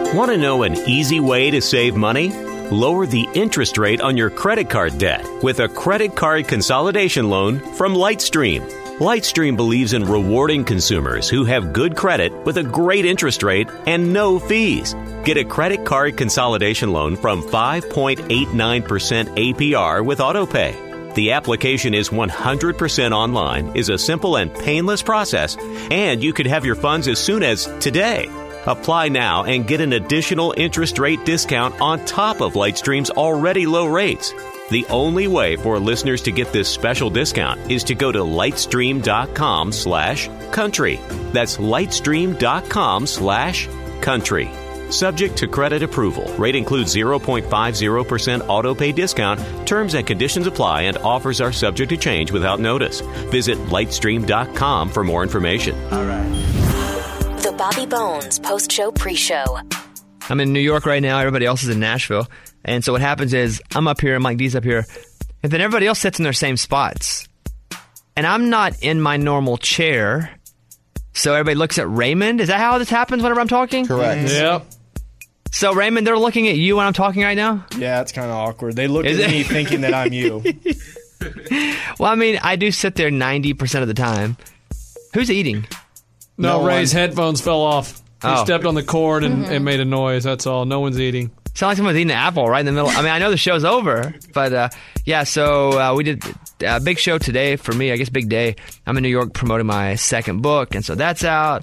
Want to know an easy way to save money? Lower the interest rate on your credit card debt with a credit card consolidation loan from Lightstream. Lightstream believes in rewarding consumers who have good credit with a great interest rate and no fees. Get a credit card consolidation loan from 5.89% APR with AutoPay. The application is 100% online, is a simple and painless process, and you could have your funds as soon as today. Apply now and get an additional interest rate discount on top of Lightstream's already low rates. The only way for listeners to get this special discount is to go to lightstream.com/country. That's lightstream.com/country. Subject to credit approval. Rate includes 0.50% autopay discount. Terms and conditions apply and offers are subject to change without notice. Visit lightstream.com for more information. All right. The Bobby Bones post-show pre-show. I'm in New York right now. Everybody else is in Nashville. And so what happens is I'm up here, Mike D's up here, and then everybody else sits in their same spots. And I'm not in my normal chair. So everybody looks at Raymond. Is that how this happens whenever I'm talking? Correct. Yep. So Raymond, they're looking at you when I'm talking right now? Yeah, it's kind of awkward. They look at me thinking that I'm you. Well, I mean, I do sit there 90% of the time. Who's eating? No, Ray's headphones fell off. He Oh. stepped on the cord and made a noise. That's all. No one's eating. Sounds like someone's eating an apple right in the middle. I mean, I know the show's over, but yeah, so we did a big show today for me. I guess big day. I'm in New York promoting my second book, and so that's out.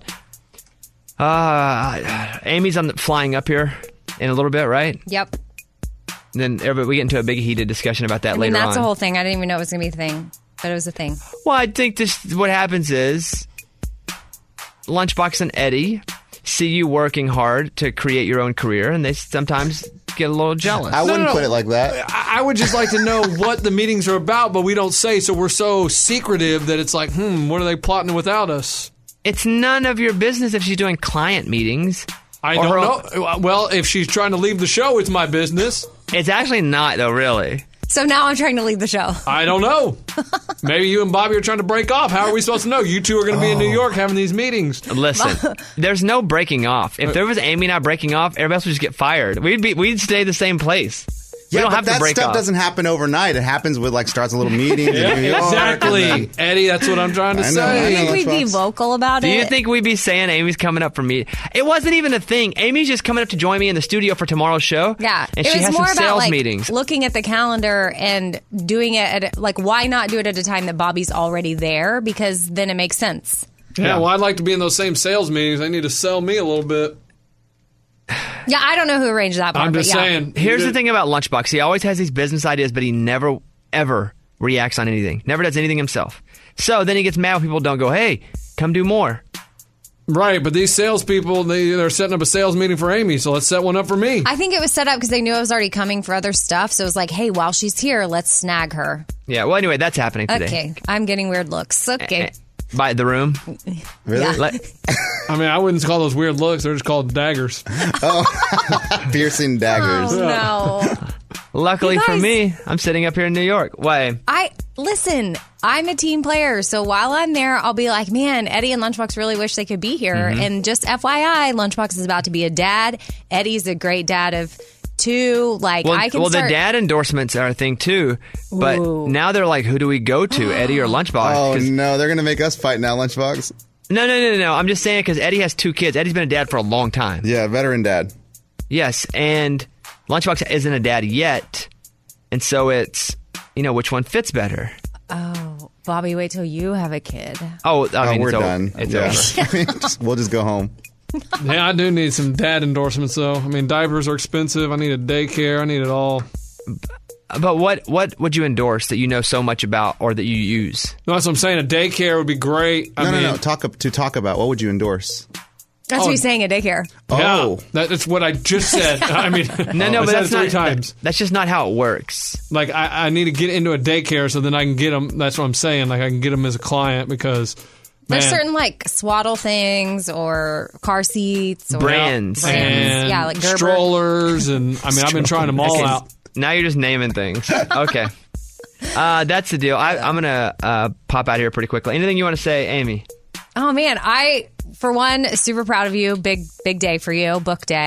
Amy's flying up here in a little bit, right? Yep. And then we get into a big heated discussion about that later that's on. the whole thing. I didn't even know it was going to be a thing, but it was a thing. Well, I think what happens is Lunchbox and Eddie see you working hard to create your own career, and they sometimes get a little jealous. I wouldn't put it like that. I would just like to know what the meetings are about, but we don't say, so we're so secretive that it's like, what are they plotting without us? It's none of your business if she's doing client meetings. I don't know. Well, if she's trying to leave the show, it's my business. It's actually not, though, really. So now I'm trying to leave the show. I don't know. Maybe you and Bobby are trying to break off. How are we supposed to know? You two are going to be in New York having these meetings. Listen, there's no breaking off. If there was Amy not breaking off, everybody else would just get fired. We'd stay the same place. We don't have to break that stuff off. doesn't happen overnight. It happens with starts a little meeting. Yeah, in New York, exactly. Eddie, that's what I'm trying to I know, say. I know. I think we'd be vocal about Do it. you think we'd be saying Amy's coming up for me? It wasn't even a thing. Amy's just coming up to join me in the studio for tomorrow's show. Yeah, and it she was has more some about sales like meetings. looking at the calendar and doing it at why not do it at a time that Bobby's already there, because then it makes sense. Yeah, well, I'd like to be in those same sales meetings. They need to sell me a little bit. Yeah, I don't know who arranged that part. I'm just but yeah. saying. Here's the thing about Lunchbox. He always has these business ideas, but he never, ever reacts on anything. Never does anything himself. So then he gets mad when people don't go, hey, come do more. Right, but these salespeople, they're setting up a sales meeting for Amy, so let's set one up for me. I think it was set up because they knew I was already coming for other stuff. So it was like, hey, while she's here, let's snag her. Yeah, well, anyway, that's happening today. Okay, I'm getting weird looks. Okay. By the room. Really? Yeah. I mean, I wouldn't call those weird looks. They're just called daggers. Piercing daggers. Oh, no. Luckily You for guys- me, I'm sitting up here in New York. Why? Listen, I'm a team player, so while I'm there, I'll be like, man, Eddie and Lunchbox really wish they could be here. Mm-hmm. And just FYI, Lunchbox is about to be a dad. Eddie's a great dad of two. Like, I can the start... dad endorsements are a thing too, but now they're like, who do we go to, Eddie or Lunchbox? Oh 'Cause- no, they're gonna make us fight now, Lunchbox. No. I'm just saying because Eddie has two kids. Eddie's been a dad for a long time. Yeah, veteran dad. Yes, and Lunchbox isn't a dad yet, and so it's which one fits better. Oh, Bobby, wait till you have a kid. Oh, I mean, we're it's over. done. It's over. We'll just go home. Yeah, I do need some dad endorsements, though. I mean, diapers are expensive. I need a daycare. I need it all. But what would you endorse that you know so much about or that you use? No, that's what I'm saying. A daycare would be great. No. Talk about what would you endorse? That's what he's saying, a daycare. Oh, that's what I just said. I mean, No, I but said that's it three not. times. That's just not how it works. Like, I need to get into a daycare so then I can get them. That's what I'm saying. Like, I can get them as a client because, man. There's certain like swaddle things or car seats or Brands. And yeah, like Gerber. strollers. And, I mean, I've been trying them all Okay, out. Now you're just naming things. Okay. That's the deal. I'm going to pop out here pretty quickly. Anything you want to say, Amy? Oh man, I for one super proud of you. Big day for you. Book day.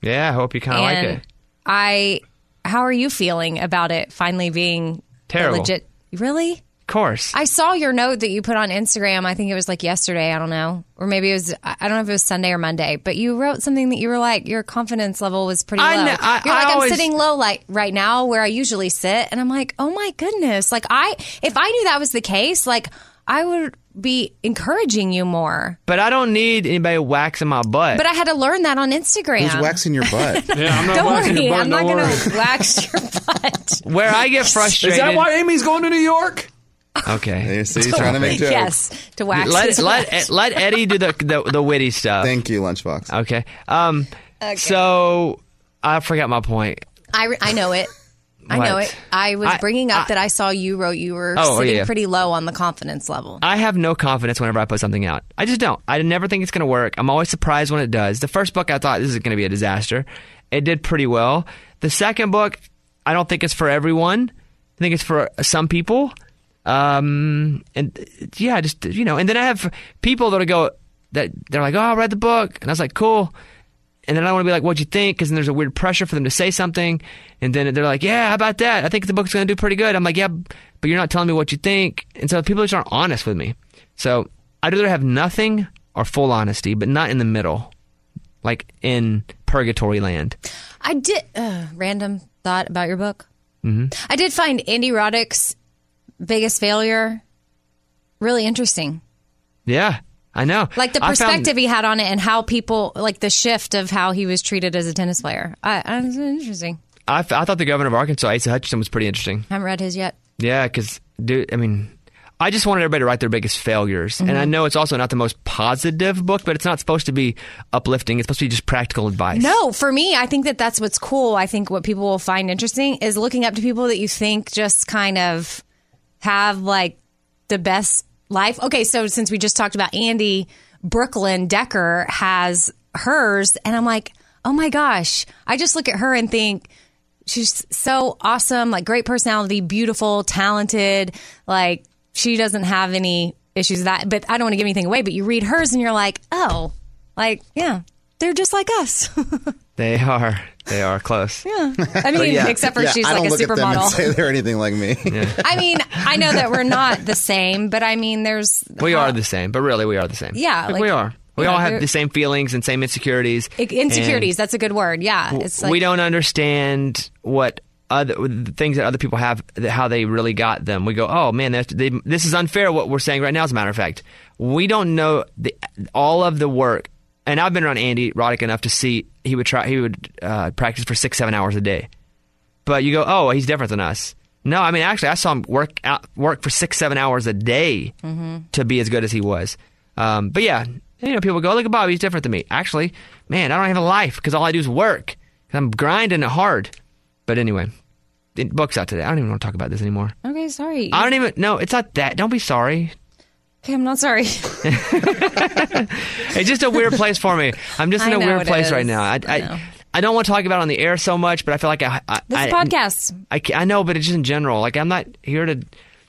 Yeah, I hope you kind of like it. How are you feeling about it finally being Terrible. legit? Really? Of course. I saw your note that you put on Instagram. I think it was like yesterday. I don't know. Or maybe it was, I don't know if it was Sunday or Monday, but you wrote something that you were like, your confidence level was pretty low. You're like, I'm sitting low like right now where I usually sit. And I'm like, oh my goodness. Like if I knew that was the case, like I would be encouraging you more. But I don't need anybody waxing my butt. But I had to learn that on Instagram. Who's waxing your butt? Yeah, I'm not Don't waxing worry, your butt. I'm not don't going worry. to wax your butt. Where I get frustrated. Is that why Amy's going to New York? Okay. You see, he's trying to make jokes. Yes, to wax his butt. Let Eddie do the witty stuff. Thank you, Lunchbox. Okay. So I forgot my point. I know it. I know What? it. I was bringing up that I saw you wrote you were sitting pretty low on the confidence level. I have no confidence whenever I put something out. I just don't. I never think it's going to work. I'm always surprised when it does. The first book, I thought this is going to be a disaster. It did pretty well. The second book, I don't think it's for everyone. I think it's for some people. And yeah, just, and then I have people that'll go, that they're like, oh, I read the book. And I was like, cool. And then I want to be like, what'd you think? Because then there's a weird pressure for them to say something. And then they're like, yeah, how about that? I think the book's going to do pretty good. I'm like, yeah, but you're not telling me what you think. And so people just aren't honest with me. So I'd rather have nothing or full honesty, but not in the middle, like in purgatory land. I did, random thought about your book. Mm-hmm. I did find Andy Roddick's Biggest Failure really interesting. Yeah, I know. Like the perspective he had on it and how people, like the shift of how he was treated as a tennis player. I was interesting. I thought the governor of Arkansas, Asa Hutchinson, was pretty interesting. Haven't read his yet. Yeah, because, dude, I mean, I just wanted everybody to write their biggest failures. And I know it's also not the most positive book, but it's not supposed to be uplifting. It's supposed to be just practical advice. No, for me, I think that's what's cool. I think what people will find interesting is looking up to people that you think just kind of have like the best life. Okay, so since we just talked about Andy, Brooklyn Decker has hers, and I'm like, oh my gosh. I just look at her and think she's so awesome, like great personality, beautiful, talented, like she doesn't have any issues with that. But I don't want to give anything away, but you read hers and you're like, oh, like, yeah, they're just like us. They are. They are close. Yeah. I mean, except for she's I like don't a look at them and supermodel. say they're anything like me. I mean, I know that we're not the same, but I mean, We are the same, but really we are the same. Yeah, Like, like- we are. We yeah, all have they're- the same feelings and same insecurities. Insecurities, that's a good word. Yeah. It's like, We don't understand what the things that other people have, how they really got them. We go, oh man, this is unfair what we're saying right now, as a matter of fact. We don't know all of the work. And I've been around Andy Roddick enough to see he would practice for 6-7 hours a day. But you go, oh, he's different than us. No, I mean, actually, I saw him work for 6-7 hours a day to be as good as he was. But yeah, people go, look at Bobby, he's different than me. Actually, man, I don't have a life because all I do is work. I'm grinding it hard. But anyway, the book's out today. I don't even want to talk about this anymore. okay, sorry. I don't even, no, it's not that. Don't be sorry. Okay, I'm not sorry. It's just a weird place for me. I'm just in I a know weird it place is. right now. I know. I don't want to talk about it on the air so much, but I feel like This is a podcast. I know, but it's just in general. Like, I'm not here to.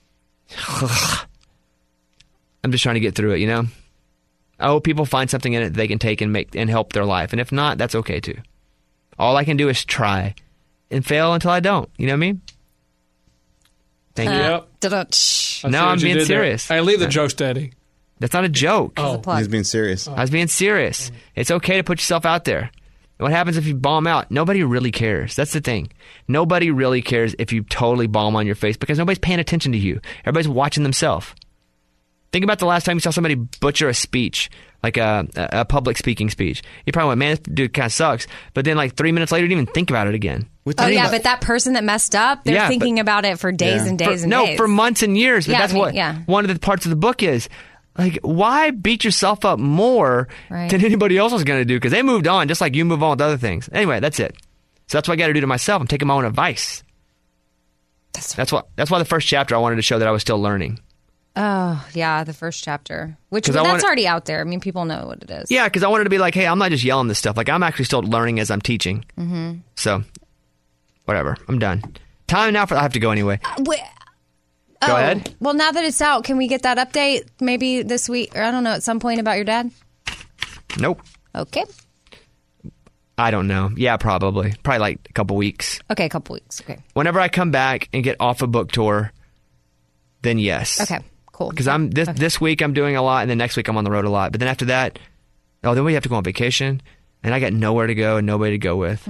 I'm just trying to get through it, I hope people find something in it that they can take and make and help their life, and if not, that's okay too. All I can do is try and fail until I don't. You know what I mean? Thank you. Yep. Da-da-tsh. I see No, what I'm you being did there. serious. Hey, leave the joke steady. That's not a joke. Oh, Plug. He's being serious. I was being serious. It's okay to put yourself out there. What happens if you bomb out? Nobody really cares. That's the thing. Nobody really cares if you totally bomb on your face because nobody's paying attention to you. Everybody's watching themselves. Think about the last time you saw somebody butcher a speech, like a public speaking speech. You probably went, man, this dude kind of sucks. But then like 3 minutes later, you didn't even think about it again. Oh, yeah, but that person that messed up, they're Yeah, thinking about it for days Yeah. and days and days. for months and years. But Yeah, that's I mean, what yeah. one of the parts of the book is. Like, why beat yourself up more Right. than anybody else is going to do? Because they moved on, just like you move on with other things. Anyway, that's it. So that's what I got to do to myself. I'm taking my own advice. That's why the first chapter I wanted to show that I was still learning. Oh, yeah, the first chapter. Which 'Cause that's I already out there. I mean, people know what it is. Yeah, because I wanted to be like, hey, I'm not just yelling this stuff. Like, I'm actually still learning as I'm teaching. Mm-hmm. So, whatever. I'm done. Time now I have to go anyway. Go ahead. Well, now that it's out, can we get that update maybe this week or I don't know, at some point about your dad? Nope. Okay. I don't know. Yeah, probably like a couple weeks. Okay, a couple weeks. Okay. Whenever I come back and get off a book tour, then yes. Okay, cool. Because this week I'm doing a lot, and then next week I'm on the road a lot. But then after that, then we have to go on vacation, and I got nowhere to go and nobody to go with.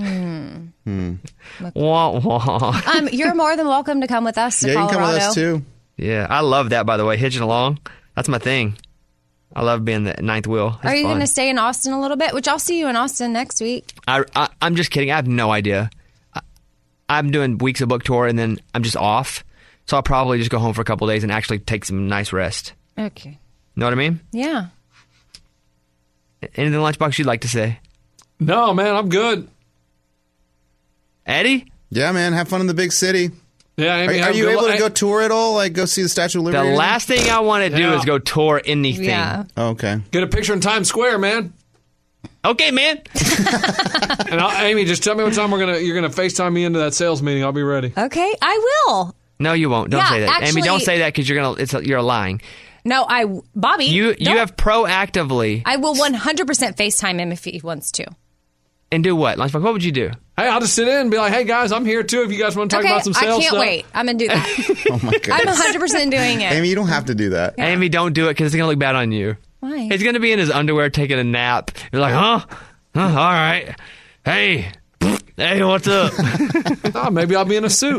Wah, wah. You're more than welcome to come with us to Colorado. You can come with us too. Yeah, I love that, by the way. Hitching along. That's my thing. I love being the ninth wheel. Are you going to stay in Austin a little bit? Which I'll see you in Austin next week. I'm just kidding. I have no idea. I'm doing weeks of book tour, and then I'm just off. So I'll probably just go home for a couple of days and actually take some nice rest. Okay. Know what I mean? Yeah. Anything, Lunchbox, you'd like to say? No, man, I'm good. Eddie? Yeah, man. Have fun in the big city. Yeah, Amy, Are you able to go tour at all? Like, go see the Statue of Liberty? The last thing I want to do is go tour anything. Yeah. Oh, okay. Get a picture in Times Square, man. Okay, man. And Amy, just tell me what time you're gonna FaceTime me into that sales meeting. I'll be ready. Okay, I will. No, you won't. Don't say that, actually, Amy. Don't say that because you're lying. No, Bobby. You have proactively. I will 100% FaceTime him if he wants to. And do what, Lunchbox? What would you do? Hey, I'll just sit in and be like, "Hey guys, I'm here too. If you guys want to talk about some sales I can't stuff." wait. I'm gonna do that. Oh my goodness. I'm 100% doing it. Amy, you don't have to do that. Amy, don't do it because it's gonna look bad on you. Why? He's gonna be in his underwear taking a nap. You're like, huh? All right. Hey, what's up? Oh, maybe I'll be in a suit.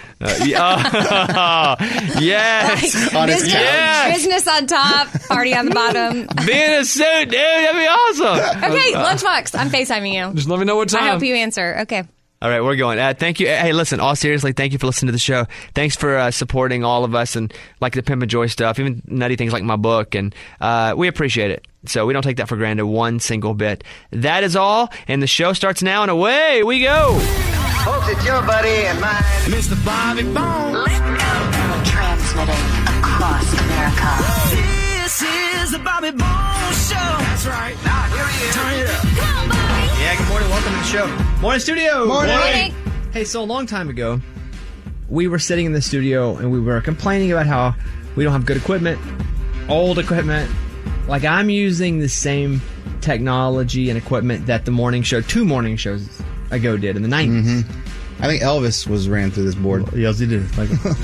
Yes. On his couch. Yes. Business on top, party on the bottom. Be in a suit, dude. That'd be awesome. Okay, Lunchbox. I'm FaceTiming you. Just let me know what time. I hope you answer. Okay. All right, we're going. Thank you. Hey, listen, all seriously, thank you for listening to the show. Thanks for supporting all of us and like the Pimp and Joy stuff, even nutty things like my book, and we appreciate it. So we don't take that for granted one single bit. That is all, and the show starts now, and away we go. Folks, it's your buddy and mine, Mr. Bobby Bones. Transmitting across America. This is the Bobby Bones Show. That's right. Now, here he is. Turn it up. Come on, Bobby. Yeah, good morning. Welcome to the show. Morning, studio. Morning. Hey, so a long time ago, we were sitting in the studio, and we were complaining about how we don't have good equipment, old equipment. Like, I'm using the same technology and equipment that the morning show, 2 morning shows ago did in the 90s. I think Elvis ran through this board. Yes, he did.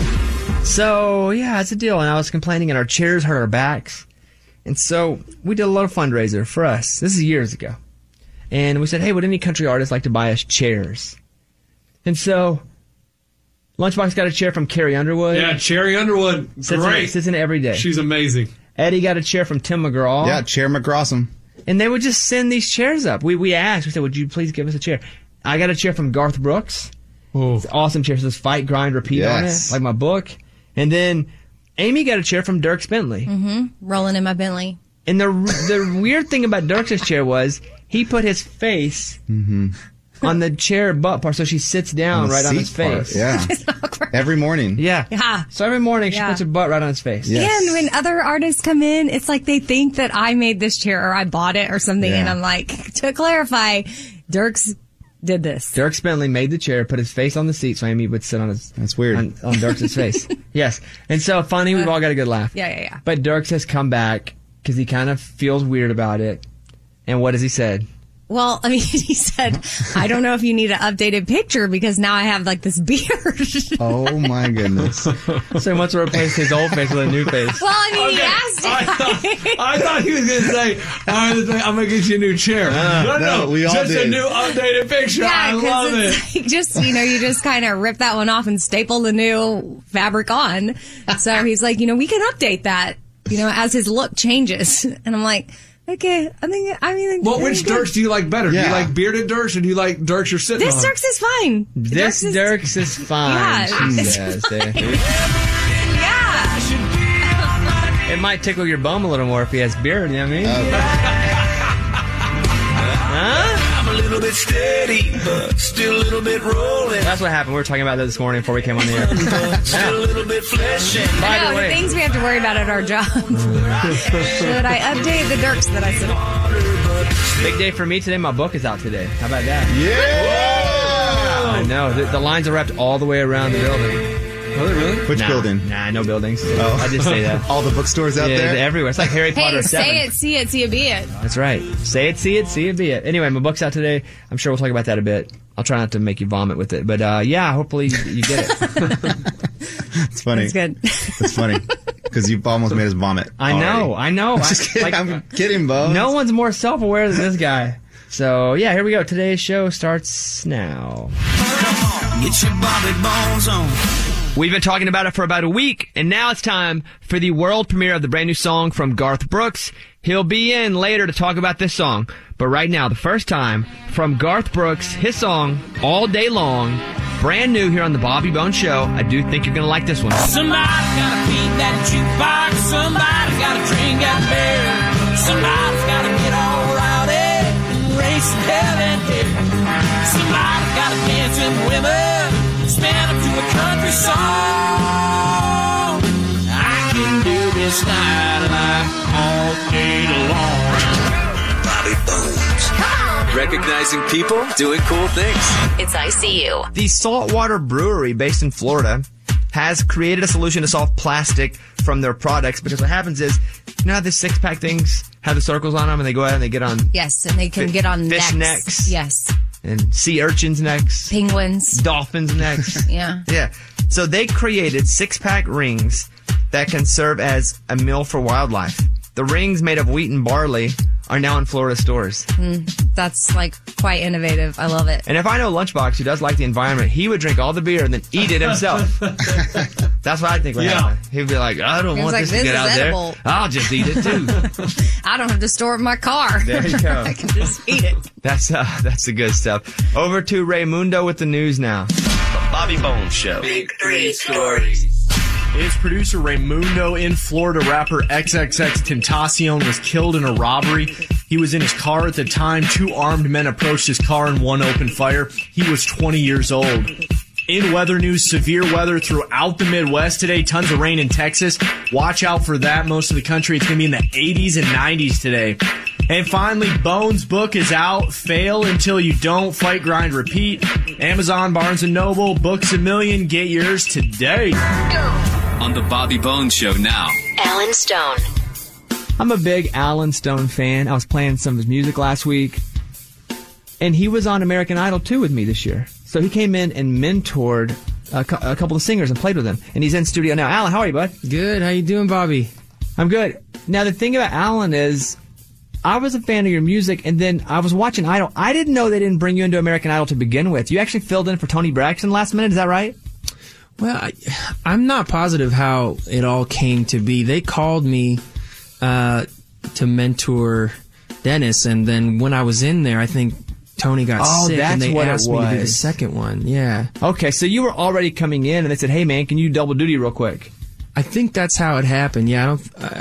So, yeah, it's a deal. And I was complaining, and our chairs hurt our backs. And so we did a lot of fundraiser for us. This is years ago. And we said, hey, would any country artist like to buy us chairs? And so Lunchbox got a chair from Carrie Underwood. Yeah, Cherry Underwood. Great. Sits in it every day. She's amazing. Eddie got a chair from Tim McGraw. Yeah, Chair McGrawsome. And they would just send these chairs up. We asked. We said, would you please give us a chair? I got a chair from Garth Brooks. Oh. It's an awesome chair. It says Fight, Grind, Repeat on it, like my book. And then Amy got a chair from Dierks Bentley. Rolling in my Bentley. And the weird thing about Dierks' chair was he put his face on the chair butt part, so she sits down right on his face. Yeah. It's awkward. Every morning. Yeah. Yeah. So every morning she Yeah. puts her butt right on his face. Yes. And when other artists come in, it's like they think that I made this chair or I bought it or something. Yeah. And I'm like, to clarify, Dierks did this. Dierks Bentley made the chair, put his face on the seat so Amy would sit on his That's weird. on Dierks' face. Yes. And so funny, we've all got a good laugh. Yeah. But Dierks has come back because he kind of feels weird about it. And what has he said? Well, I mean, he said, I don't know if you need an updated picture because now I have like this beard. Oh my goodness. So he wants to replace his old face with a new face. Well, I mean, he asked it. I thought he was going to say, I'm going to get you a new chair. no, we all just a did. new updated picture. I love it. It's like just, you just kind of rip that one off and staple the new fabric on. So he's like, we can update that, as his look changes. And I'm like, okay, I mean, Well, which Dierks do you like better? Do you Yeah. like bearded Dierks or do you like Dierks you're sitting this on? Dierks is fine. This Dierks is fine. Yeah. She says. Yeah. It might tickle your bum a little more if he has beard, you know what I mean? Huh? I'm a little bit steady, but still a little bit rolling. That's what happened. We were talking about that this morning before we came on the air. Still a little bit fleshy. By the The way, things we have to worry about at our job. Should I update the Dierks that I said? big day for me today. My book is out today. How about that? Yeah! I know. The lines are wrapped all the way around the building. Are they really? Which building? Nah, no buildings. Oh. I just say that. All the bookstores out Yeah, there? they're everywhere. It's like Harry Potter Hey, 7. say it, see it, see it, be it. That's right. Say it, see it, be it. Anyway, my book's out today. I'm sure we'll talk about that a bit. I'll try not to make you vomit with it. But yeah, hopefully you get it. It's funny. That's good. It's funny. Because you've almost made us vomit. I know. I'm just kidding. I'm kidding, Bo. No one's more self-aware than this guy. So, yeah, here we go. Today's show starts now. Get your Bobby Bones on. We've been talking about it for about a week, and now it's time for the world premiere of the brand new song from Garth Brooks. He'll be in later to talk about this song, but right now, the first time from Garth Brooks, his song, All Day Long, brand new here on the Bobby Bones Show. I do think you're going to like this one. Somebody gotta feed that jukebox. Somebody gotta drink that beer. Somebody's gotta get all rowdy and race to hell and here. Somebody gotta dance in the women, spin up to a country song. I can do this nightlife all day long. Bobby Bones. Recognizing people doing cool things. It's ICU. The Saltwater Brewery, based in Florida, has created a solution to solve plastic from their products, because what happens is, you know how the 6-pack things have the circles on them and they go out and they get on Yes, and they can get on fish necks. Yes. And sea urchins necks. Penguins. Dolphins necks. Yeah. Yeah. So they created 6-pack rings that can serve as a meal for wildlife. The rings made of wheat and barley are now in Florida stores. That's like quite innovative. I love it. And if I know Lunchbox, who does like the environment, he would drink all the beer and then eat it himself. That's what I think would happen. He'd be like, I don't want like, this to "This get is out edible." there. I'll just eat it too. I don't have to store it in my car. There you go. I can just eat it. That's the good stuff. Over to Raymundo with the news now. The Bobby Bones Show. Big 3 stories. It's producer Raymundo. In Florida, rapper XXXTentacion was killed in a robbery. He was in his car at the time. 2 armed men approached his car and one opened fire. He was 20 years old. In weather news, severe weather throughout the Midwest today. Tons of rain in Texas. Watch out for that. Most of the country, it's going to be in the 80s and 90s today. And finally, Bones' book is out. Fail Until You Don't. Fight, Grind, Repeat. Amazon, Barnes & Noble, Books A Million. Get yours today. On the Bobby Bones Show now. Alan Stone. I'm a big Alan Stone fan. I was playing some of his music last week. And he was on American Idol 2 with me this year. So he came in and mentored a couple of singers and played with them. And he's in studio now. Alan, how are you, bud? Good. How you doing, Bobby? I'm good. Now, the thing about Alan is, I was a fan of your music, and then I was watching Idol. I didn't know they didn't bring you into American Idol to begin with. You actually filled in for Toni Braxton last minute. Is that right? Well, I'm not positive how it all came to be. They called me to mentor Dennis, and then when I was in there, I think Tony got sick, and they asked me to do the second one. Yeah. Okay, so you were already coming in, and they said, "Hey, man, can you double duty real quick?" I think that's how it happened. Yeah,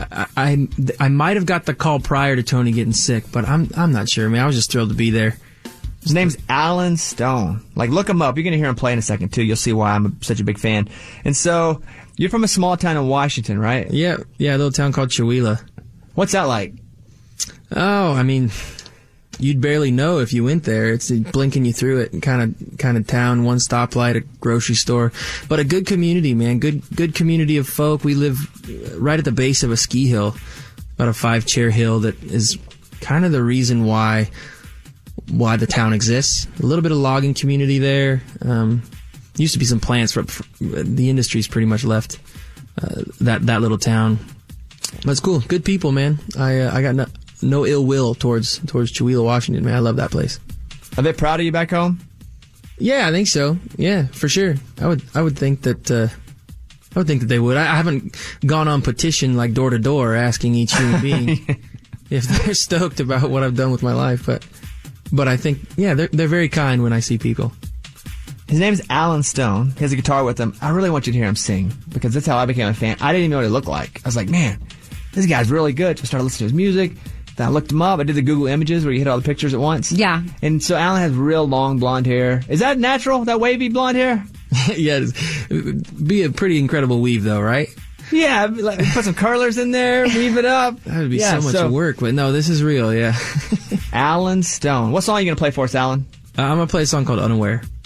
I might have got the call prior to Tony getting sick, but I'm not sure. I mean, I was just thrilled to be there. His name's Alan Stone. Like, look him up. You're going to hear him play in a second, too. You'll see why I'm such a big fan. And so, you're from a small town in Washington, right? Yeah, a little town called Chewelah. What's that like? Oh, I mean, you'd barely know if you went there. It's blinking you through it, kind of town, one stoplight, a grocery store. But a good community, man. Good community of folk. We live right at the base of a ski hill, about a 5-chair hill that is kind of the reason why the town exists. A little bit of logging community there. Used to be some plants, but the industry's pretty much left that little town. But it's cool. Good people, man. I got no ill will towards Chewelah, Washington, man. I love that place. Are they proud of you back home? Yeah, I think so. Yeah, for sure. I would think that they would. I haven't gone on petition like door to door asking each human being if they're stoked about what I've done with my life, but I think, yeah, they're very kind when I see people. His name's Alan Stone. He has a guitar with him. I really want you to hear him sing, because that's how I became a fan. I didn't even know what he looked like. I was like, man, this guy's really good. So I started listening to his music. Then I looked him up. I did the Google images where you hit all the pictures at once. Yeah. And so Alan has real long blonde hair. Is that natural, that wavy blonde hair? Yeah, it'd be a pretty incredible weave, though, right? Yeah, like, put some curlers in there, weave it up. That would be so much work, but no, this is real, yeah. Alan Stone. What song are you going to play for us, Alan? I'm going to play a song called Unaware.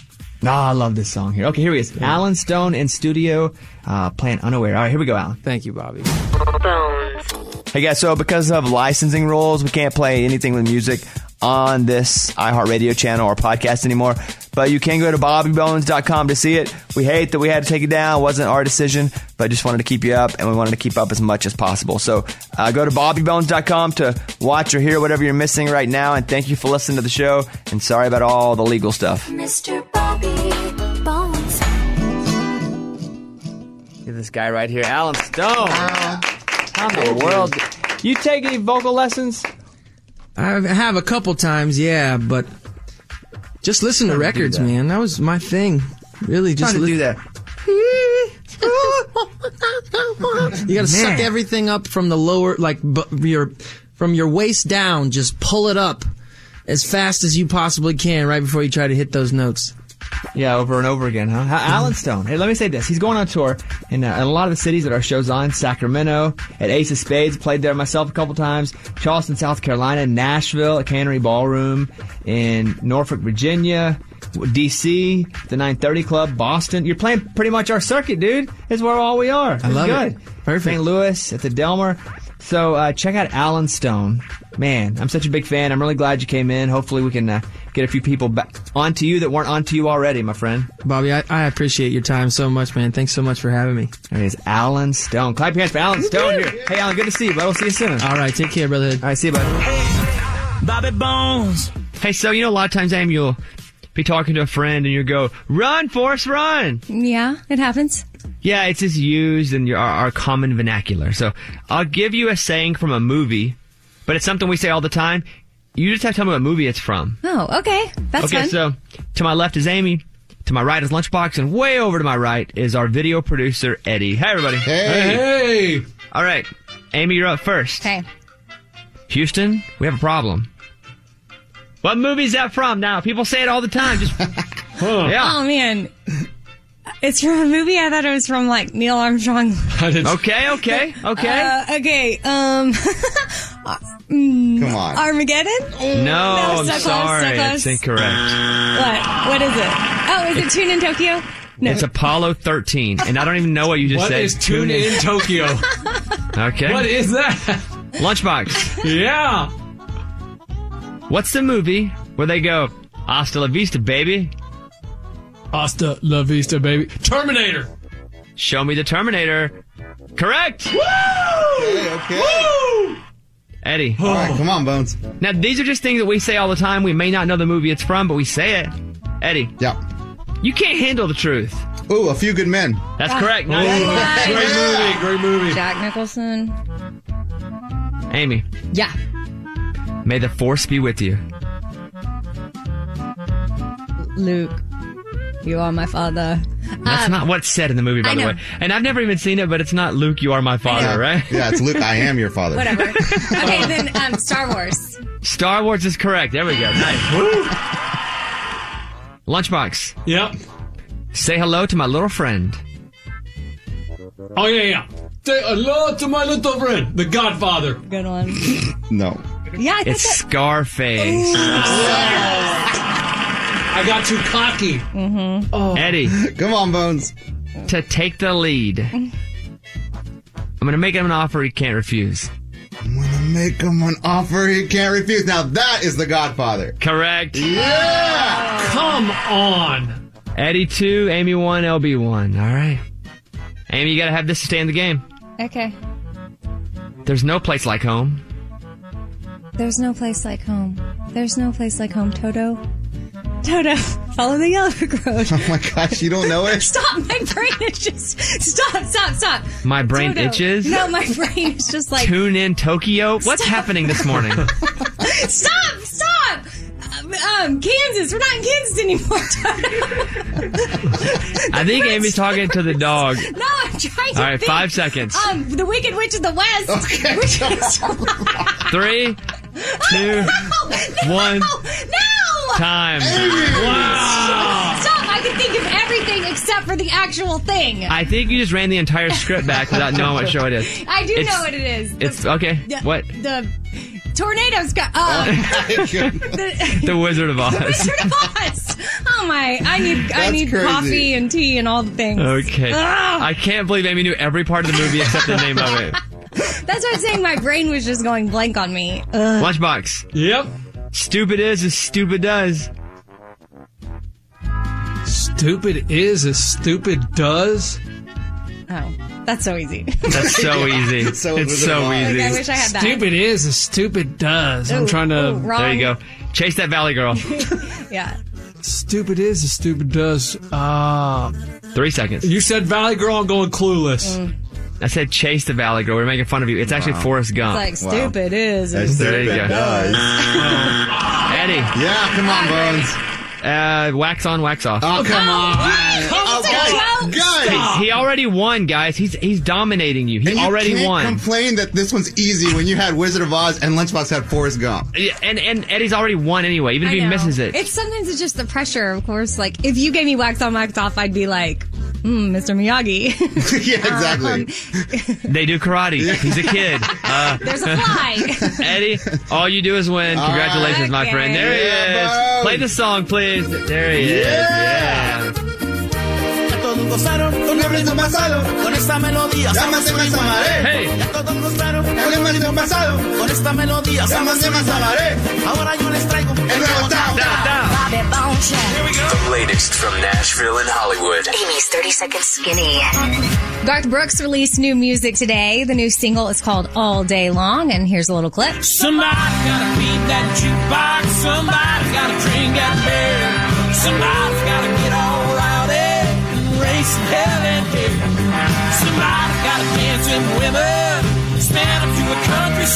I love this song here. Okay, here he is. Yeah. Alan Stone in studio, playing Unaware. All right, here we go, Alan. Thank you, Bobby. Hey guys, so because of licensing rules, we can't play anything with music on this iHeartRadio channel or podcast anymore. But you can go to BobbyBones.com to see it. We hate that we had to take it down. It wasn't our decision, but just wanted to keep you up, and we wanted to keep up as much as possible. So go to BobbyBones.com to watch or hear whatever you're missing right now. And thank you for listening to the show. And sorry about all the legal stuff. Mr. Bobby Bones. Look at this guy right here, Alan Stone. Wow. How in the world? You take any vocal lessons? I have a couple times, yeah, but just listen to records, man. That was my thing. Really, just do that. You gotta suck everything up from the lower, like from your waist down. Just pull it up as fast as you possibly can right before you try to hit those notes. Yeah, over and over again, huh? Alan Stone. Hey, let me say this. He's going on tour in a lot of the cities that our show's on. Sacramento, at Ace of Spades. Played there myself a couple times. Charleston, South Carolina. Nashville, at Cannery Ballroom. In Norfolk, Virginia. D.C., the 930 Club. Boston. You're playing pretty much our circuit, dude. It's where all we are. I love it. Perfect. St. Louis, at the Delmar. So check out Alan Stone. Man, I'm such a big fan. I'm really glad you came in. Hopefully we can get a few people back onto you that weren't onto you already, my friend. Bobby, I appreciate your time so much, man. Thanks so much for having me. There he is, Alan Stone. Clap your hands for Alan Stone here. Hey, Alan, good to see you, bud. We'll see you soon. All right, take care, brother. All right, see you, bud. Hey, Bobby Bones. Hey, so, a lot of times, Amy, you'll be talking to a friend and you go, run, Forrest, run. Yeah, it happens. Yeah, it's just used in our common vernacular. So I'll give you a saying from a movie, but it's something we say all the time. You just have to tell me what movie it's from. Oh, okay. That's fun. Okay, so to my left is Amy. To my right is Lunchbox. And way over to my right is our video producer, Eddie. Hey, everybody. Hey. All right. Amy, you're up first. Okay. Houston, we have a problem. What movie is that from? Now, people say it all the time. Just, yeah. Oh, man. It's from a movie. I thought it was from, Neil Armstrong. Okay. Okay. Come on. Armageddon? No, I'm so sorry. Close. It's incorrect. What is it? Oh, is it Tune in Tokyo? No. It's Apollo 13, and I don't even know what you just said. What is Tune in Tokyo? Okay. What is that? Lunchbox. Yeah. What's the movie where they go, hasta la vista, baby? Hasta la vista, baby. Terminator. Show me the Terminator. Correct. Woo! Okay. Woo! Eddie. All right, come on, Bones. Now, these are just things that we say all the time. We may not know the movie it's from, but we say it. Eddie. Yeah. You can't handle the truth. Ooh, A Few Good Men. That's correct. Nice. Great movie. Jack Nicholson. Amy. Yeah. May the force be with you. Luke, you are my father. That's not what's said in the movie, by the way. And I've never even seen it, but it's not Luke, you are my father, right? Yeah, it's Luke, I am your father. Whatever. Okay, then Star Wars. Star Wars is correct. There we go. Nice. Lunchbox. Yep. Say hello to my little friend. Oh, yeah. Say hello to my little friend, The Godfather. Good one. No. Yeah, I think It's Scarface. I got too cocky. Mm-hmm. Oh. Eddie. Come on, Bones. To take the lead. I'm going to make him an offer he can't refuse. I'm going to make him an offer he can't refuse. Now that is The Godfather. Correct. Yeah! Come on. Eddie 2, Amy 1, LB 1. All right. Amy, you got to have this to stay in the game. Okay. There's no place like home. There's no place like home. There's no place like home, Toto. Toto, follow the yellow brick road. Oh my gosh, you don't know it? Stop, my brain is just... Stop. My brain Toto. itches? No, my brain is just like... Tune in Tokyo? What's happening this morning? Stop! Kansas. We're not in Kansas anymore, Toto. I think Amy's talking to the dog. No, I'm trying to All right, think. 5 seconds. The Wicked Witch of the West. Okay. 3, 2, 1. No! Time. Wow. Stop! I can think of everything except for the actual thing. I think you just ran the entire script back without knowing what show it is. I do know what it is. It's okay. What? The tornadoes got. The Wizard of Oz. The Wizard of Oz. Oh I need crazy. coffee and tea and all the things. Okay. Ugh. I can't believe Amy knew every part of the movie except the name of it. That's what I'm saying. My brain was just going blank on me. Ugh. Lunchbox. Yep. Stupid is as stupid does. Stupid is as stupid does. Oh, that's so easy. That's so easy. It's so it's so easy. Like, I wish I had that. Stupid is as stupid does. I'm trying to. wrong. There you go. Chase that Valley Girl. Yeah. Stupid is as stupid does. 3 seconds. You said Valley Girl. I'm going Clueless. I said chase the Valley Girl. We're making fun of you. It's actually Forrest Gump. It's like stupid is. There you go. Eddie. Yeah, come on, Bones. Wax on, wax off. Oh, come on. Guys. He already won, guys. He's dominating you. He And you already can't won. complain that this one's easy when you had Wizard of Oz and Lunchbox had Forrest Gump. Yeah, and Eddie's already won anyway, even if I he know. misses it. Sometimes it's just the pressure, of course. Like, if you gave me wax on, wax off, I'd be like, Mr. Miyagi. Yeah, exactly. They do karate. He's a kid. There's a fly. Eddie, all you do is win. Congratulations, my Okay. friend. There he is. Bones. Play the song, please. There he is. Yeah. Todos gozaron con el ritmo pasado, con esta melodía Llamas de más amaré. Hey. Ya todos gozaron El ritmo pasado. con esta melodía Llamas de más amaré. Ahora yo les traigo El nuevo tao. Bobby Bone Show. The latest from Nashville and Hollywood. Amy's 30 Seconds Skinny. Garth Brooks released new music today. The new single is called All Day Long, and here's a little clip. Somebody gotta beat that jukebox. Somebody's gotta drink that beer. Somebody's gotta get all rowdy and race hell and deer. Somebody's gotta dance with women, stand up to a country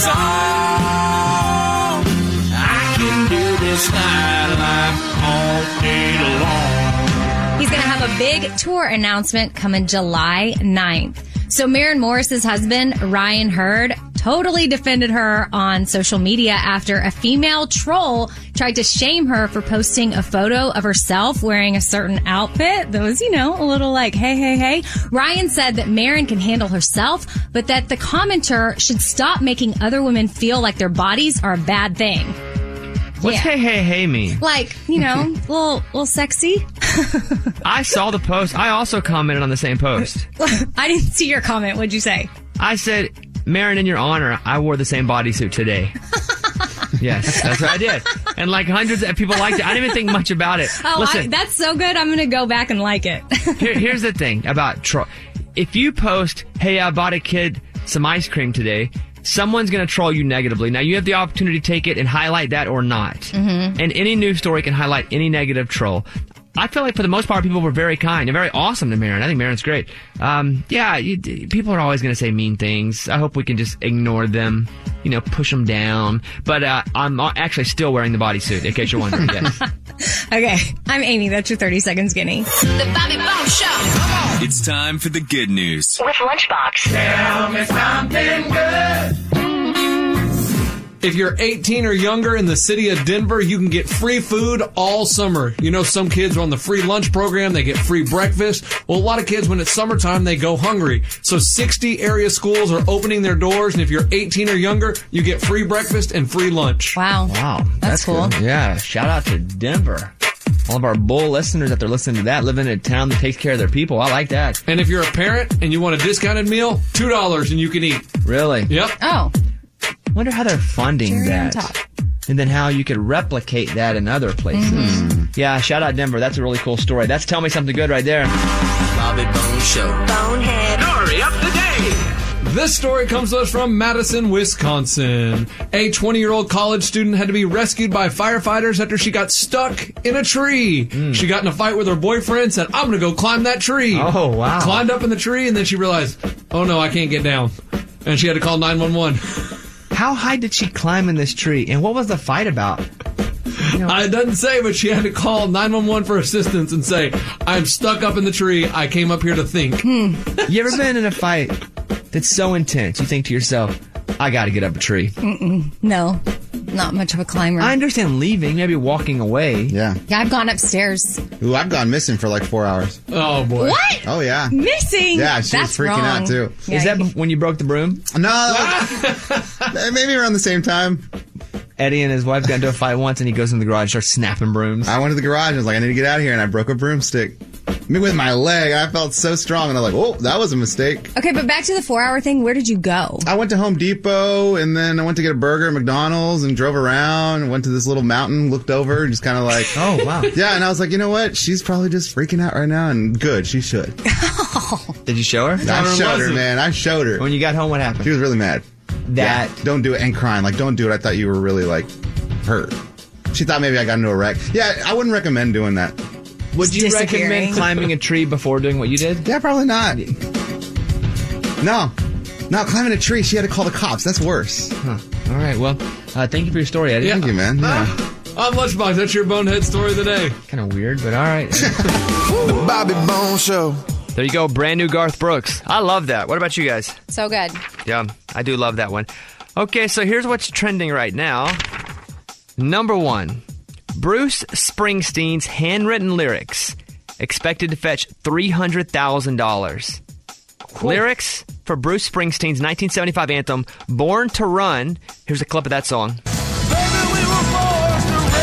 song. I can do this nightlife all day long. He's going to have a big tour announcement coming July 9th. So Maren Morris's husband, Ryan Hurd, totally defended her on social media after a female troll tried to shame her for posting a photo of herself wearing a certain outfit that was, a little like, hey. Ryan said that Maren can handle herself, but that the commenter should stop making other women feel like their bodies are a bad thing. What's Yeah. hey mean? Like, little sexy. I saw the post. I also commented on the same post. I didn't see your comment. What'd you say? I said, Maren, in your honor, I wore the same bodysuit today. Yes, that's what I did. And like hundreds of people liked it. I didn't even think much about it. Oh, Listen, that's so good. I'm going to go back and like it. here's the thing about troll. If you post, hey, I bought a kid some ice cream today, someone's going to troll you negatively. Now, you have the opportunity to take it and highlight that or not. Mm-hmm. And any news story can highlight any negative troll. I feel like for the most part, people were very kind and very awesome to Maren. I think Maren's great. People are always going to say mean things. I hope we can just ignore them, push them down. But I'm actually still wearing the bodysuit, in case you're wondering. Yes. Okay. I'm Amy. That's your 30 Seconds Skinny. The Bobby Bone Show. It's time for the good news. With Lunchbox. Tell me something good. If you're 18 or younger in the city of Denver, you can get free food all summer. Some kids are on the free lunch program. They get free breakfast. Well, a lot of kids, when it's summertime, they go hungry. So 60 area schools are opening their doors. And if you're 18 or younger, you get free breakfast and free lunch. Wow. That's cool. Good. Yeah. Shout out to Denver. All of our bull listeners that they're listening to that, living in a town that takes care of their people. I like that. And if you're a parent and you want a discounted meal, $2 and you can eat. Really? Yep. Oh. Wonder how they're funding Cherry on that. top. And then how you could replicate that in other places. Mm-hmm. Yeah, shout out Denver. That's a really cool story. That's Tell Me Something Good right there. Bobby Bone Show. Bonehead. Story of the day. This story comes to us from Madison, Wisconsin. A 20-year-old college student had to be rescued by firefighters after she got stuck in a tree. She got in a fight with her boyfriend, said, I'm going to go climb that tree. Oh, wow. Climbed up in the tree, and then she realized, oh, no, I can't get down. And she had to call 911. How high did she climb in this tree? And what was the fight about? It doesn't say, but she had to call 911 for assistance and say, I'm stuck up in the tree. I came up here to think. You ever been in a fight that's so intense, you think to yourself, I got to get up a tree? No. Not much of a climber. I understand leaving, maybe walking away. Yeah. Yeah, I've gone upstairs. Ooh, I've gone missing for like 4 hours. Oh, boy. What? Oh, yeah. Missing? Yeah, she That's was freaking wrong. out, too. Yeah, Is that when you broke the broom? No, maybe around the same time. Eddie and his wife got into a fight once, and he goes in the garage and starts snapping brooms. I went to the garage and was like, I need to get out of here, and I broke a broomstick. With my leg, I felt so strong, and I was like, "Oh, that was a mistake." Okay, but back to the 4-hour thing. Where did you go? I went to Home Depot, and then I went to get a burger at McDonald's, and drove around, went to this little mountain, looked over, and just kind of like, oh, wow. Yeah, and I was like, you know what? She's probably just freaking out right now, and good, she should. Did you show her? I showed her, man. I showed her. When you got home, what happened? She was really mad. Yeah, don't do it, and crying. Like, don't do it. I thought you were really, like, hurt. She thought maybe I got into a wreck. Yeah, I wouldn't recommend doing that. Would you recommend climbing a tree before doing what you did? Yeah, probably not. No, climbing a tree, she had to call the cops. That's worse. Huh. All right, well, thank you for your story, Eddie. Yeah. Thank you, man. Yeah. I'm Lunchbox. That's your bonehead story of the day. Kind of weird, but all right. The Bobby Bones Show. There you go, brand new Garth Brooks. I love that. What about you guys? So good. Yeah, I do love that one. Okay, so here's what's trending right now. Number 1. Bruce Springsteen's handwritten lyrics expected to fetch $300,000. Cool. Lyrics for Bruce Springsteen's 1975 anthem, Born to Run. Here's a clip of that song. Baby, we were born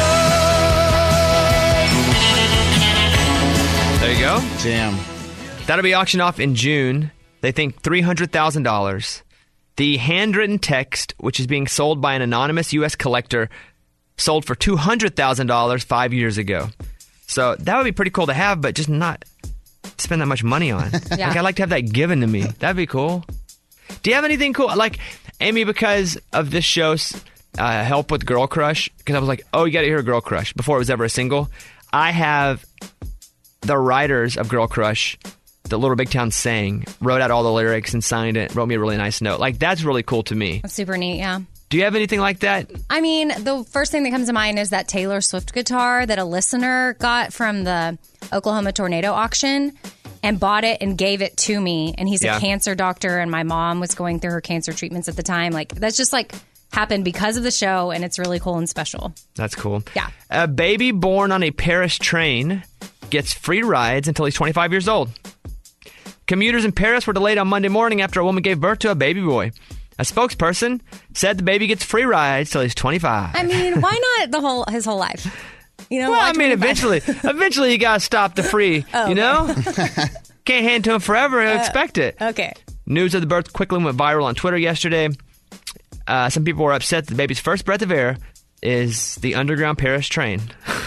to run. There you go. Jam. That'll be auctioned off in June. They think $300,000. The handwritten text, which is being sold by an anonymous U.S. collector, sold for $200,000 5 years ago. So that would be pretty cool to have, but just not spend that much money on. Yeah. Like, I'd like to have that given to me. That'd be cool. Do you have anything cool? Like, Amy, because of this show's help with Girl Crush, because I was like, oh, you got to hear Girl Crush before it was ever a single. I have the writers of Girl Crush, the Little Big Town sang, wrote out all the lyrics and signed it, wrote me a really nice note. Like, that's really cool to me. That's super neat, yeah. Do you have anything like that? I mean, the first thing that comes to mind is that Taylor Swift guitar that a listener got from the Oklahoma tornado auction and bought it and gave it to me. And he's a cancer doctor, and my mom was going through her cancer treatments at the time. Like, that's just like happened because of the show, and it's really cool and special. That's cool. Yeah. A baby born on a Paris train gets free rides until he's 25 years old. Commuters in Paris were delayed on Monday morning after a woman gave birth to a baby boy. A spokesperson said the baby gets free rides till he's 25. I mean, why not his whole life? You know, well, I mean, eventually you gotta stop the free. Oh, you know, can't hand to him forever. He'll expect it. Okay. News of the birth quickly went viral on Twitter yesterday. Some people were upset that the baby's first breath of air is the underground Paris train.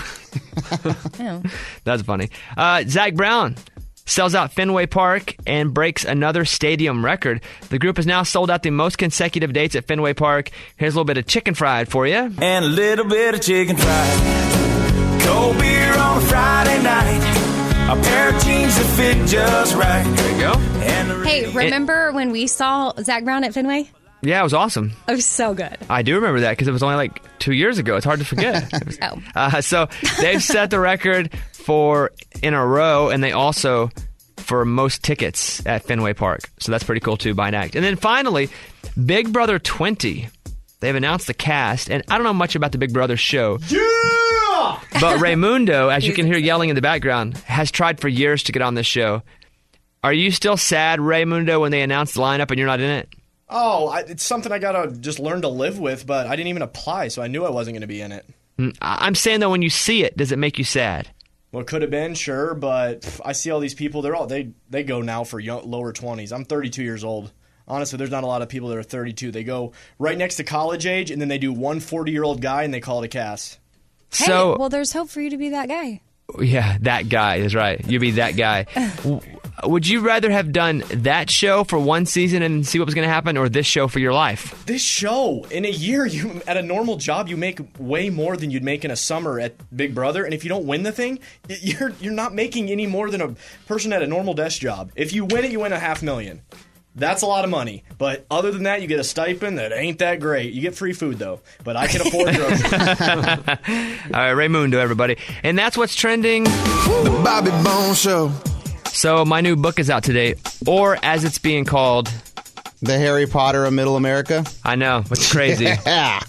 Oh. That's funny. Zac Brown sells out Fenway Park and breaks another stadium record. The group has now sold out the most consecutive dates at Fenway Park. Here's a little bit of chicken fried for you. And a little bit of chicken fried. Cold beer on a Friday night. A pair of jeans that fit just right. There you go. Hey, remember when we saw Zac Brown at Fenway? Yeah, it was awesome. It was so good. I do remember that because it was only like 2 years ago. It's hard to forget. So they've set the record for in a row, and they also for most tickets at Fenway Park. So that's pretty cool too by an act. And then finally, Big Brother 20. They've announced the cast, and I don't know much about the Big Brother show. Yeah! But Raymundo, as you can hear yelling in the background, has tried for years to get on this show. Are you still sad, Raymundo, when they announced the lineup and you're not in it? Oh, it's something I gotta just learn to live with, but I didn't even apply, so I knew I wasn't going to be in it. I'm saying, though, when you see it, does it make you sad? Well, it could have been, sure, but I see all these people, they go now for lower 20s. I'm 32 years old. Honestly, there's not a lot of people that are 32. They go right next to college age, and then they do one 40-year-old guy, and they call it a cast. Hey, well, there's hope for you to be that guy. Yeah, that guy is right. You be that guy. Would you rather have done that show for one season and see what was going to happen, or this show for your life? This show, in a year, at a normal job, you make way more than you'd make in a summer at Big Brother. And if you don't win the thing, you're not making any more than a person at a normal desk job. If you win it, you win $500,000. That's a lot of money. But other than that, you get a stipend that ain't that great. You get free food, though. But I can afford drugs. All right, Raymundo, everybody. And that's what's trending. The Bobby Bones Show. So my new book is out today, or as it's being called, The Harry Potter of Middle America. I know, it's crazy. Yeah.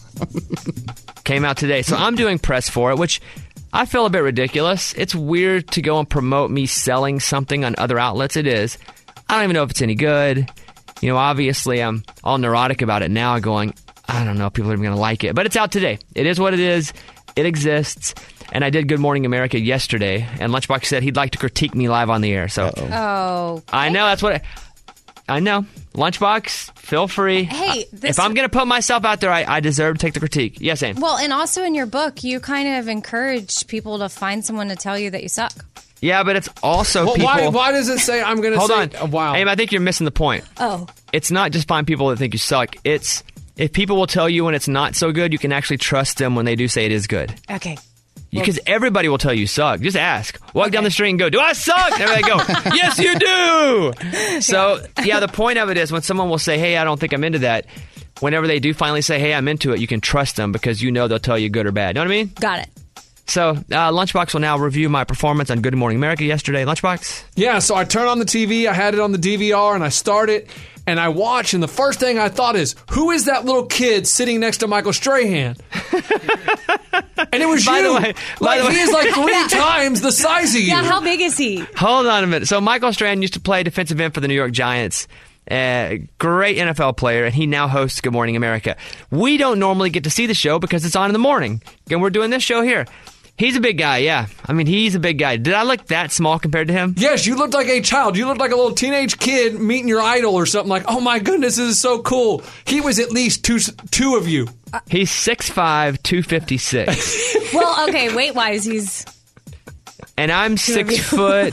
Came out today. So I'm doing press for it, which I feel a bit ridiculous. It's weird to go and promote me selling something on other outlets. It is. I don't even know if it's any good. You know, obviously I'm all neurotic about it now, going, I don't know if people are even going to like it, but it's out today. It is what it is. It exists. And I did Good Morning America yesterday, and Lunchbox said he'd like to critique me live on the air. So, I know that's what I know. Lunchbox, feel free. Hey, if I'm going to put myself out there, I deserve to take the critique. Yes, Aim. Well, and also in your book, you kind of encourage people to find someone to tell you that you suck. Yeah, but it's also people. Why does it say I'm going to say? Hold on. Wow. Aim, I think you're missing the point. Oh. It's not just find people that think you suck. It's if people will tell you when it's not so good, you can actually trust them when they do say it is good. Okay. Because everybody will tell you suck. Just ask. Walk down the street and go, do I suck? And everybody go, yes, you do. So, yeah, the point of it is when someone will say, hey, I don't think I'm into that, whenever they do finally say, hey, I'm into it, you can trust them because you know they'll tell you good or bad. Know what I mean? Got it. So, Lunchbox will now review my performance on Good Morning America yesterday. Lunchbox? Yeah, so I turned on the TV, I had it on the DVR, and I start it, and I watch, and the first thing I thought is, who is that little kid sitting next to Michael Strahan? And it was By the way, he is like 3 times the size of you. Yeah, how big is he? Hold on a minute. So Michael Strahan used to play defensive end for the New York Giants. Great NFL player, and he now hosts Good Morning America. We don't normally get to see the show because it's on in the morning, and we're doing this show here. He's a big guy, yeah. I mean, he's a big guy. Did I look that small compared to him? Yes, you looked like a child. You looked like a little teenage kid meeting your idol or something like, oh my goodness, this is so cool. He was at least two of you. He's 6'5", 256. Well, okay, weight-wise, he's... And I'm 6 foot,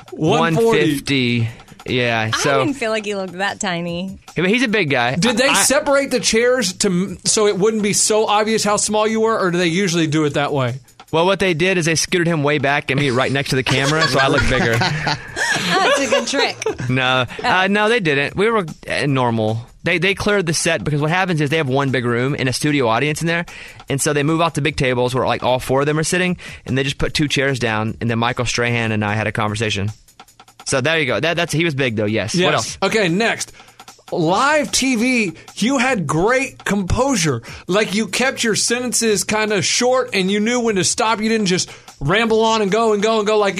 150. Yeah, so... I didn't feel like he looked that tiny. But he's a big guy. Did they separate the chairs so it wouldn't be so obvious how small you were, or do they usually do it that way? Well, what they did is they scooted him way back and me right next to the camera, so I look bigger. That's a good trick. No, they didn't. We were normal. They cleared the set because what happens is they have one big room and a studio audience in there, and so they move off the big tables where like all 4 of them are sitting, and they just put 2 chairs down, and then Michael Strahan and I had a conversation. So there you go. He was big though. Yes. What else? Okay, next. Live TV, you had great composure. Like you kept your sentences kind of short, and you knew when to stop. You didn't just ramble on and go like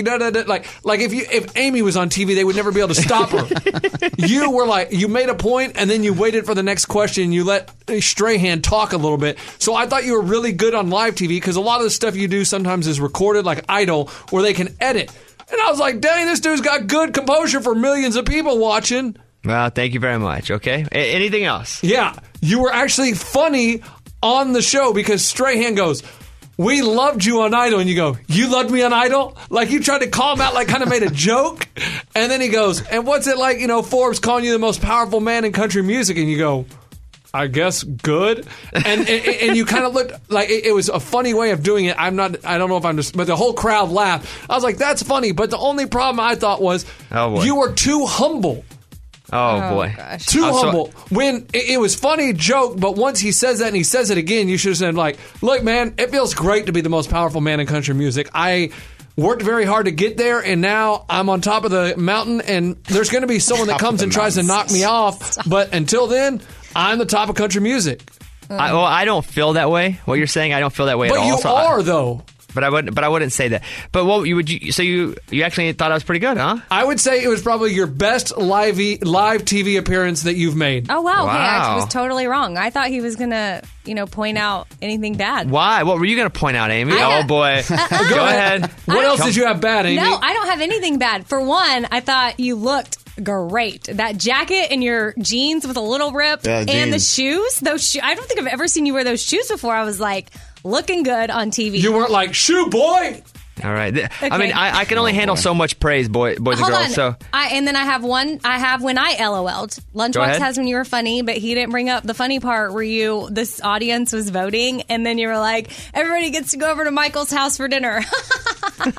if Amy was on TV, they would never be able to stop her. You were like, you made a point, and then you waited for the next question. And you let Strahan talk a little bit. So I thought you were really good on live TV because a lot of the stuff you do sometimes is recorded, like Idol, where they can edit. And I was like, dang, this dude's got good composure for millions of people watching. Well, thank you very much. Okay. Anything else? Yeah. You were actually funny on the show because Strahan goes, we loved you on Idol. And you go, you loved me on Idol? Like you tried to call him out, like kind of made a joke. And then he goes, and what's it like, Forbes calling you the most powerful man in country music? And you go, I guess good. And you kind of looked like it was a funny way of doing it. I don't know if I'm just, but the whole crowd laughed. I was like, that's funny. But the only problem I thought was you were too humble. Oh, boy. Gosh. Too humble. When it was funny joke, but once he says that and he says it again, you should have said, like, look, man, it feels great to be the most powerful man in country music. I worked very hard to get there, and now I'm on top of the mountain, and there's going to be someone that comes and tries to knock me off. But until then, I'm the top of country music. I don't feel that way. What you're saying, I don't feel that way at all. But you are, though. But I wouldn't say that. But what you would? So you actually thought I was pretty good, huh? I would say it was probably your best live TV appearance that you've made. Oh wow! Okay, I was totally wrong. I thought he was gonna, point out anything bad. Why? What were you gonna point out, Amy? Oh boy, go ahead. What else did you have bad, Amy? No, I don't have anything bad. For one, I thought you looked great. That jacket and your jeans with a little rip and the shoes. I don't think I've ever seen you wear those shoes before. I was like, looking good on TV. You weren't like, shoe boy. All right. Okay. I mean, I can only handle so much praise, boys and girls. On. So and then I have one. I have when I LOL'd. Lunchbox has when you were funny, but he didn't bring up the funny part where this audience was voting, and then you were like, everybody gets to go over to Michael's house for dinner. LOL.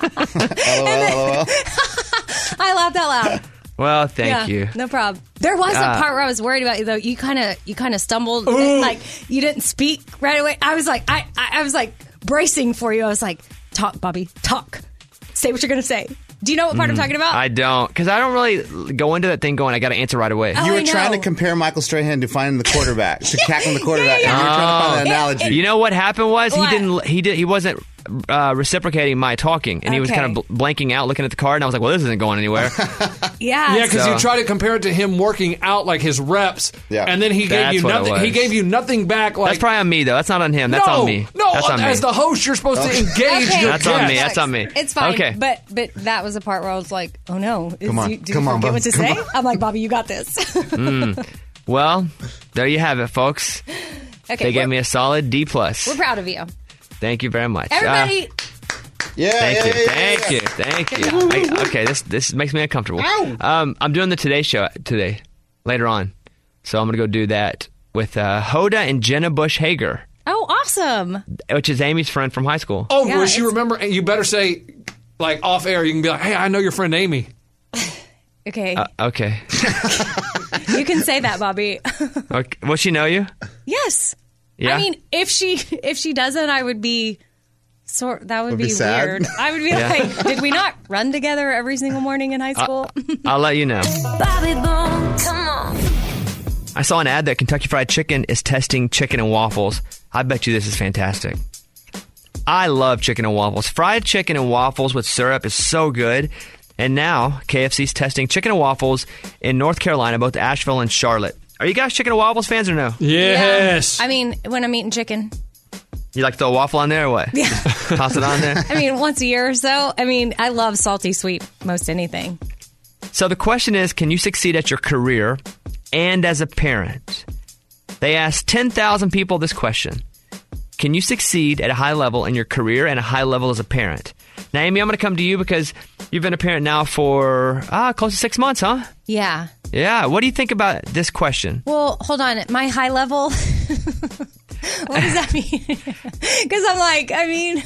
I laughed out loud. Well, thank you. No problem. There was a part where I was worried about you though. You kind of stumbled, and, like you didn't speak right away. I was like, I was like bracing for you. I was like, talk, Bobby, talk. Say what you're gonna say. Do you know what part I'm talking about? I don't, because I don't really go into that thing going, I got to answer right away. You were trying to compare Michael Strahan to finding the quarterback, to tackling the quarterback, and you were trying to find that analogy. You know what happened was he wasn't reciprocating my talking, and he was Okay. kind of blanking out, looking at the card, and I was like, well, this isn't going anywhere. Yeah. Yeah, because So- you try to compare it to him working out like his reps, and then he gave That's you what it nothing. was. He gave you nothing back. Like That's probably on me, though. That's not on him. That's no, on me. No, That's on me. as the host, you're supposed to engage Okay. your That's on me. guest. That's on me. It's fine. Okay. But that was the part where I was like, oh no. Come on. Do Come you on, forget Bob. what to Come say? on. I'm like, Bobby, you got this. Well, there you have it, folks. Okay. They gave me a solid D+. We're proud of you. Thank you very much. Everybody. Thank you. Okay, this makes me uncomfortable. I'm doing the Today Show today, later on. So I'm going to go do that with Hoda and Jenna Bush Hager, Oh, awesome. which is Amy's friend from high school. Oh, Yeah, wish you it's- remember. You better say, like off air. You can be like, "Hey, I know your friend Amy." Okay. Okay. You can say that, Bobby. Okay. Will she know you? Yes. Yeah. I mean, if she doesn't, I would be that would Would be be sad. weird. I would be Yeah. like, did we not run together every single morning in high school? I'll let you know. Bobby Bones, come on. I saw an ad that Kentucky Fried Chicken is testing chicken and waffles. I bet you this is fantastic. I love chicken and waffles. Fried chicken and waffles with syrup is so good. And now KFC's testing chicken and waffles in North Carolina, both Asheville and Charlotte. Are you guys chicken and waffles fans or no? Yes. I mean, when I'm eating chicken. You like to throw a waffle on there or what? Yeah. Toss it on there? I mean, once a year or so. I mean, I love salty sweet most anything. So the question is, can you succeed at your career and as a parent? They asked 10,000 people this question. Can you succeed at a high level in your career and a high level as a parent? Now, Amy, I'm going to come to you because you've been a parent now for close to 6 months, huh? Yeah. Yeah. What do you think about this question? Well, hold on. My high level. What does that mean? Because I'm like, I mean,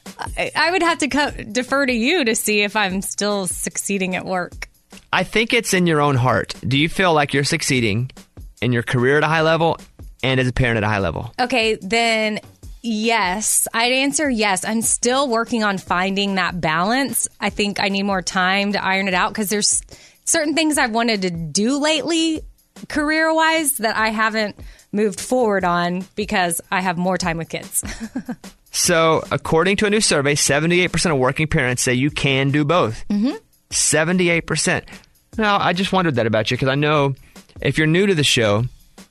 I would have to defer to you to see if I'm still succeeding at work. I think it's in your own heart. Do you feel like you're succeeding in your career at a high level and as a parent at a high level? Okay, then yes. I'd answer yes. I'm still working on finding that balance. I think I need more time to iron it out because there's certain things I've wanted to do lately career-wise that I haven't moved forward on because I have more time with kids. So, according to a new survey, 78% of working parents say you can do both. Mm-hmm. 78%. Now, I just wondered that about you because I know if you're new to the show,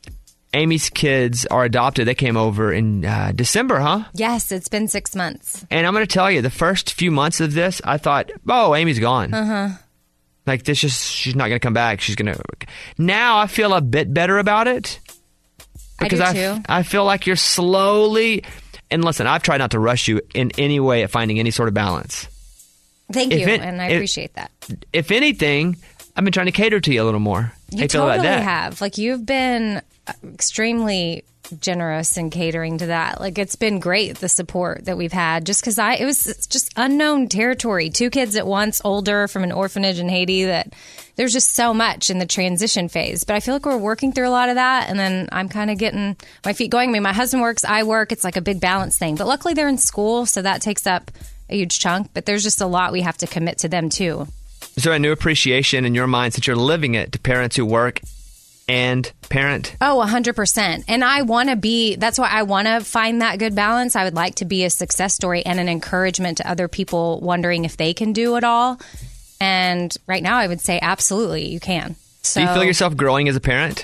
Amy's kids are adopted. They came over in December, huh? Yes, it's been 6 months. And I'm going to tell you, the first few months of this, I thought, oh, Amy's gone. Uh-huh. Like, she's not going to come back. She's going to... Now I feel a bit better about it. Because I do too. I feel like you're slowly... And listen, I've tried not to rush you in any way at finding any sort of balance. Thank If you, it- and I if- appreciate that. If anything, I've been trying to cater to you a little more. How You feel about totally that? have. Like, you've been extremely generous in catering to that. Like, it's been great, the support that we've had, just because it was just unknown territory. 2 kids at once, older, from an orphanage in Haiti, that there's just so much in the transition phase. But I feel like we're working through a lot of that, and then I'm kind of getting my feet going. I mean, my husband works, I work. It's like a big balance thing. But luckily they're in school, so that takes up a huge chunk. But there's just a lot we have to commit to them, too. Is there a new appreciation in your mind since you're living it to parents who work and parent? Oh, 100%. And I want to be, that's why I want to find that good balance. I would like to be a success story and an encouragement to other people wondering if they can do it all. And right now I would say absolutely you can. So, Do you feel yourself growing as a parent?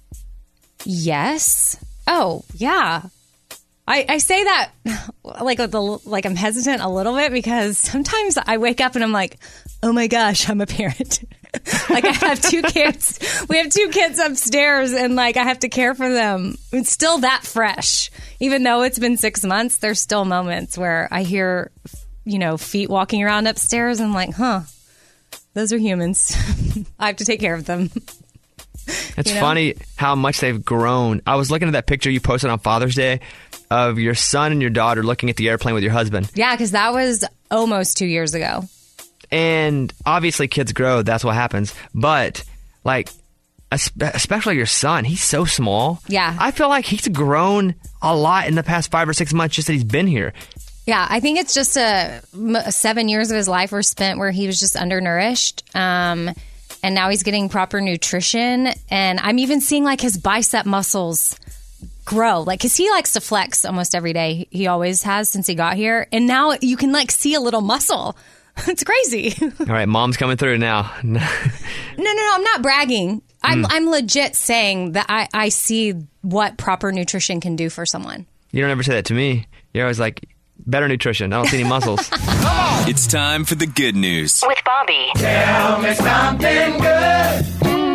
Yes. Oh, yeah. I say that like I'm hesitant a little bit because sometimes I wake up and I'm like, oh my gosh, I'm a parent. Like, I have 2 kids. We have 2 kids upstairs, and like I have to care for them. It's still that fresh. Even though it's been 6 months, there's still moments where I hear, feet walking around upstairs and I'm like, huh, those are humans. I have to take care of them. It's funny how much they've grown. I was looking at that picture you posted on Father's Day of your son and your daughter looking at the airplane with your husband. Yeah, because that was almost 2 years ago. And obviously kids grow. That's what happens. But, like, especially your son, he's so small. Yeah. I feel like he's grown a lot in the past 5 or 6 months just that he's been here. Yeah, I think it's just 7 years of his life were spent where he was just undernourished. And now he's getting proper nutrition. And I'm even seeing like his bicep muscles grow. Like, because he likes to flex almost every day. He always has since he got here. And now you can, like, see a little muscle. It's crazy. All right, mom's coming through now. No, I'm not bragging. I'm legit saying that I see what proper nutrition can do for someone. You don't ever say that to me. You're always like, better nutrition. I don't see any muscles. It's time for the good news. With Bobby. Tell me something good.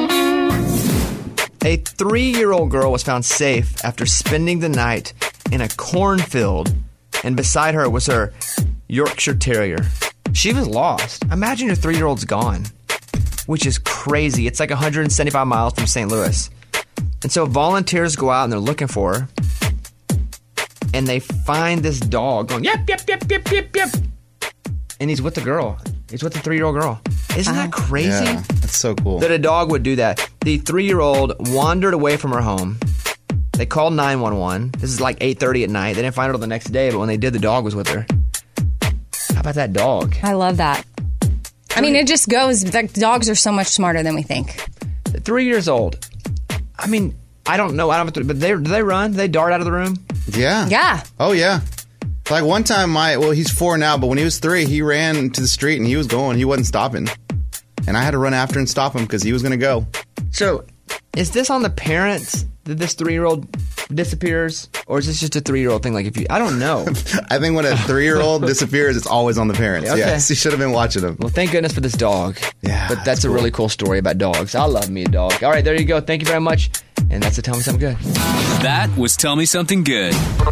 A 3-year-old girl was found safe after spending the night in a cornfield, and beside her was her Yorkshire Terrier. She was lost. Imagine your 3-year-old's gone, which is crazy. It's like 175 miles from St. Louis. And so volunteers go out and they're looking for her, and they find this dog going, yep, yep, yep, yep, yep, yep. And he's with the girl. He's with the 3-year-old girl. Isn't that crazy? Yeah, that's so cool. That a dog would do that. The 3-year-old wandered away from her home. They called 911. This is like 8:30 at night. They didn't find her till the next day, but when they did, the dog was with her. How about that dog? I love that. I mean, it just goes, like, dogs are so much smarter than we think. 3 years old. I mean, I don't know. But do they run? Do they dart out of the room? Yeah. Yeah. Oh, yeah. Like one time, he's 4 now, but when he was 3, he ran to the street and he was going. He wasn't stopping. And I had to run after and stop him because he was going to go. So, is this on the parents that this 3-year-old disappears? Or is this just a 3-year-old thing? Like, I don't know. I think when a 3-year-old disappears, it's always on the parents. Okay. Yes, he should have been watching him. Well, thank goodness for this dog. Yeah. But that's a really cool story about dogs. I love me a dog. All right, there you go. Thank you very much. And that's a Tell Me Something Good. That was Tell Me Something Good.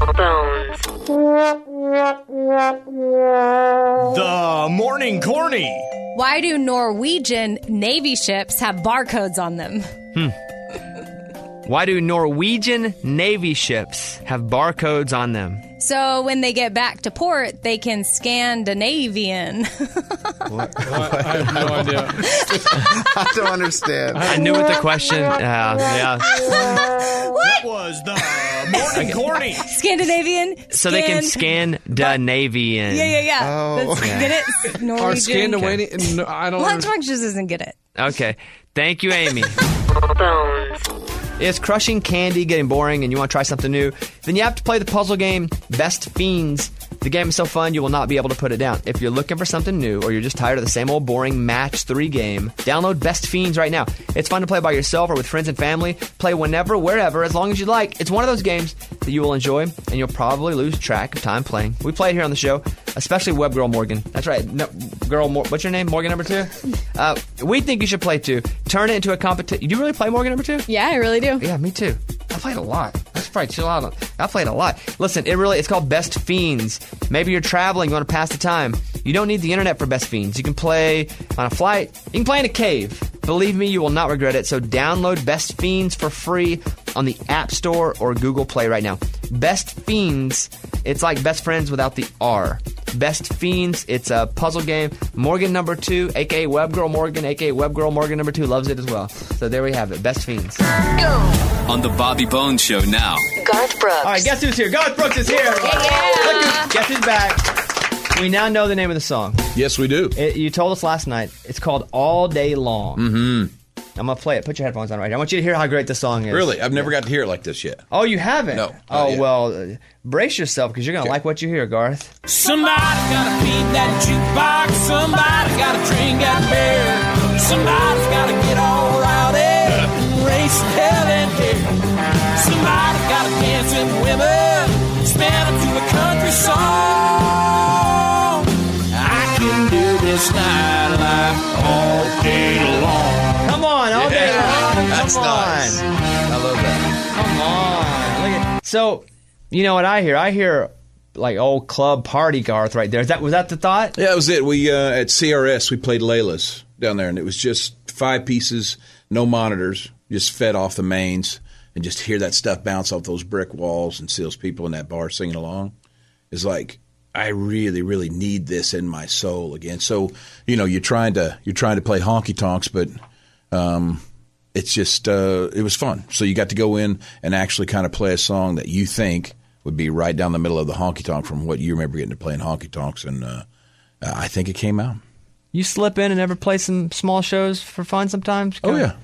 The Morning Corny. Why do Norwegian Navy ships have barcodes on them? Why do Norwegian Navy ships have barcodes on them? So when they get back to port, they can Scandinavian. I have no idea. I don't understand. I knew what the question. Yeah. That was the Morning Corny. Scandinavian. So they can Scandinavian. Yeah. Oh. Get it? Norwegian. Are Scandinavian? No, I don't Lunchbox just doesn't get it. Okay. Thank you, Amy. Is crushing candy getting boring and you want to try something new? Then you have to play the puzzle game Best Fiends. The game is so fun you will not be able to put it down. If you're looking for something new or you're just tired of the same old boring Match 3 game, download Best Fiends right now. It's fun to play by yourself or with friends and family. Play whenever, wherever, as long as you like. It's one of those games that you will enjoy and you'll probably lose track of time playing. We play it here on the show, especially Web Girl Morgan. That's right. No, what's your name? Morgan number 2? We think you should play too. Turn it into a competition. Do you really play Morgan number 2? Yeah, I really do. Yeah, me too. I played a lot. Let's probably chill out. I played a lot. Listen, it's called Best Fiends. Maybe you're traveling, you want to pass the time. You don't need the internet for Best Fiends. You can play on a flight. You can play in a cave. Believe me, you will not regret it. So download Best Fiends for free on the App Store or Google Play right now. Best Fiends, it's like best friends without the R. Best Fiends, it's a puzzle game. Morgan number 2, a.k.a. Web Girl Morgan, a.k.a. Web Girl Morgan number 2, loves it as well. So there we have it. Best Fiends. On the Bobby Bones Show now. Garth Brooks. All right, guess who's here? Garth Brooks is here. Yeah. Guess who's back? We now know the name of the song. Yes, we do. You told us last night. It's called All Day Long. Mm-hmm. I'm going to play it. Put your headphones on right now. I want you to hear how great this song is. Really? I've never got to hear it like this yet. Oh, you haven't? No. Oh, well, brace yourself because you're going to like what you hear, Garth. Somebody gotta feed that jukebox. Somebody gotta drink that beer. Somebody's gotta get all rowdy and race hell and here. Somebody gotta dance with women, spin them to a country song. I can do this nightlife all day long. Come on, all day long. That's Come on. nice. I love that. Come on. Look at. So, you know what I hear? I hear like old club party Garth right there. Was that the thought? Yeah, that was it. We at CRS we played Layla's down there, and it was just 5 pieces, no monitors, just fed off the mains, and just hear that stuff bounce off those brick walls and see those people in that bar singing along. It's like I really, really need this in my soul again. So you're trying to play honky tonks, but it's just it was fun. So you got to go in and actually kind of play a song that you think would be right down the middle of the honky tonk from what you remember getting to play in honky tonks, and I think it came out. You slip in and ever play some small shows for fun sometimes? Oh, yeah.